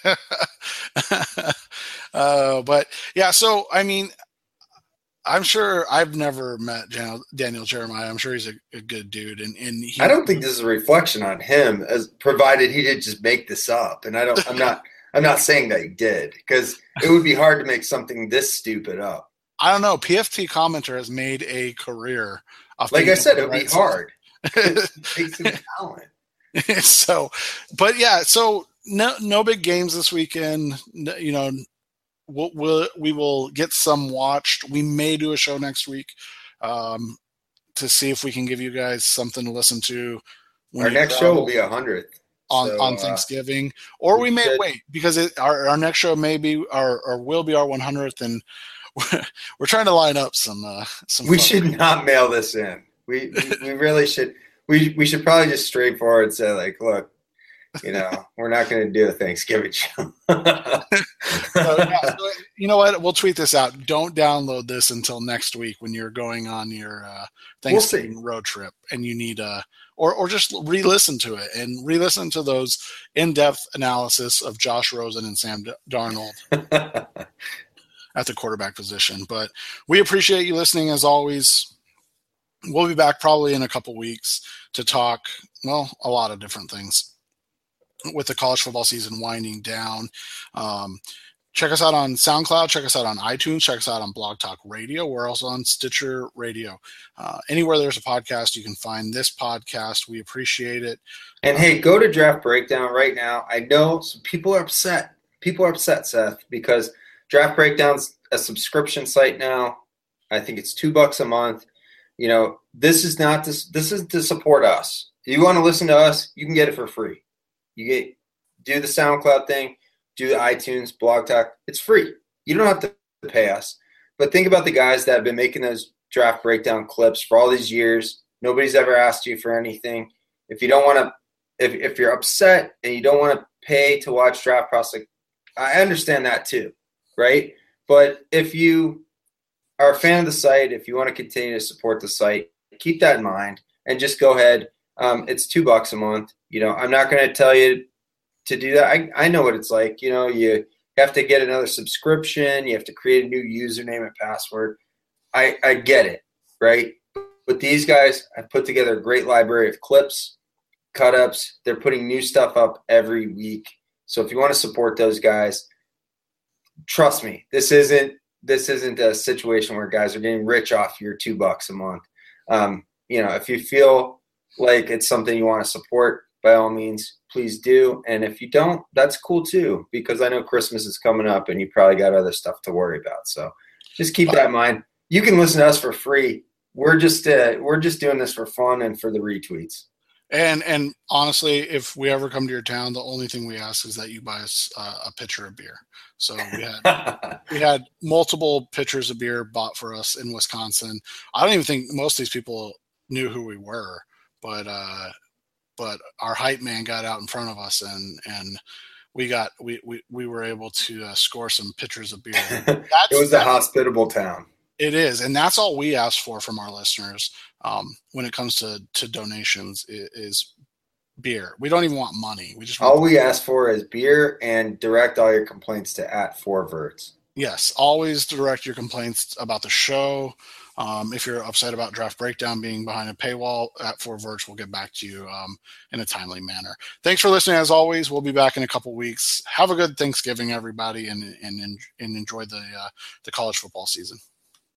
uh, but yeah, so I mean, I'm sure I've never met Daniel Jeremiah. I'm sure he's a, a good dude, and and he, I don't think this is a reflection on him, as provided he didn't just make this up. And I don't. I'm not. I'm not saying that he did, because it would be hard to make something this stupid up. I don't know. P F T commenter has made a career. Of like I said, it would be hard. It takes some talent. So, but yeah, so no no big games this weekend. No, you know. We'll, we'll, we will get some watched. We may do a show next week um, to see if we can give you guys something to listen to. Our next show will be a hundredth on so, on Thanksgiving, uh, or we, we may should. wait because it, our our next show may be our or will be our one hundredth, and we're, we're trying to line up some uh, some. We should right. not mail this in. We, we we really should. We we should probably just straightforward say like, look. You know, we're not going to do a Thanksgiving show. so, yeah, so, you know what? We'll tweet this out. Don't download this until next week when you're going on your uh, Thanksgiving we'll road trip, and you need a, or or just re-listen to it and re-listen to those in-depth analysis of Josh Rosen and Sam Darnold at the quarterback position. But we appreciate you listening as always. We'll be back probably in a couple weeks to talk, well, a lot of different things. With the college football season winding down. Um, check us out on SoundCloud. Check us out on iTunes. Check us out on Blog Talk Radio. We're also on Stitcher Radio. Uh, anywhere there's a podcast, you can find this podcast. We appreciate it. And, hey, go to Draft Breakdown right now. I know some people are upset. People are upset, Seth, because Draft Breakdown's a subscription site now. I think it's two bucks a month. You know, this is not to, this is to support us. If you want to listen to us, you can get it for free. You get do the SoundCloud thing, do the iTunes, Blog Talk. It's free. You don't have to pay us. But think about the guys that have been making those draft breakdown clips for all these years. Nobody's ever asked you for anything. If you don't want to, if if you're upset and you don't want to pay to watch Draft Prospect, I understand that too, right? But if you are a fan of the site, if you want to continue to support the site, keep that in mind and just go ahead. Um, it's two bucks a month. You know, I'm not going to tell you to do that. I, I know what it's like. You know, you have to get another subscription. You have to create a new username and password. I, I get it, right? But these guys have put together a great library of clips, cut-ups. They're putting new stuff up every week. So if you want to support those guys, trust me, this isn't this isn't a situation where guys are getting rich off your two bucks a month. Um, you know, if you feel like it's something you want to support, by all means, please do. And if you don't, that's cool too, because I know Christmas is coming up and you probably got other stuff to worry about. So just keep that in mind. You can listen to us for free. We're just uh, we're just doing this for fun and for the retweets. And and honestly, if we ever come to your town, the only thing we ask is that you buy us uh, a pitcher of beer. So we had we had multiple pitchers of beer bought for us in Wisconsin. I don't even think most of these people knew who we were, but uh, but our hype man got out in front of us, and and we got we we, we were able to uh, score some pitchers of beer. That's, it was a hospitable town. It is, and that's all we ask for from our listeners um, when it comes to, to donations is, is beer. We don't even want money. We just want all we ask for is beer, and direct all your complaints to at four verts. Yes, always direct your complaints about the show. Um, if you're upset about Draft Breakdown being behind a paywall, at four verts, we'll get back to you um, in a timely manner. Thanks for listening. As always, we'll be back in a couple weeks. Have a good Thanksgiving, everybody, and and and enjoy the uh, the college football season.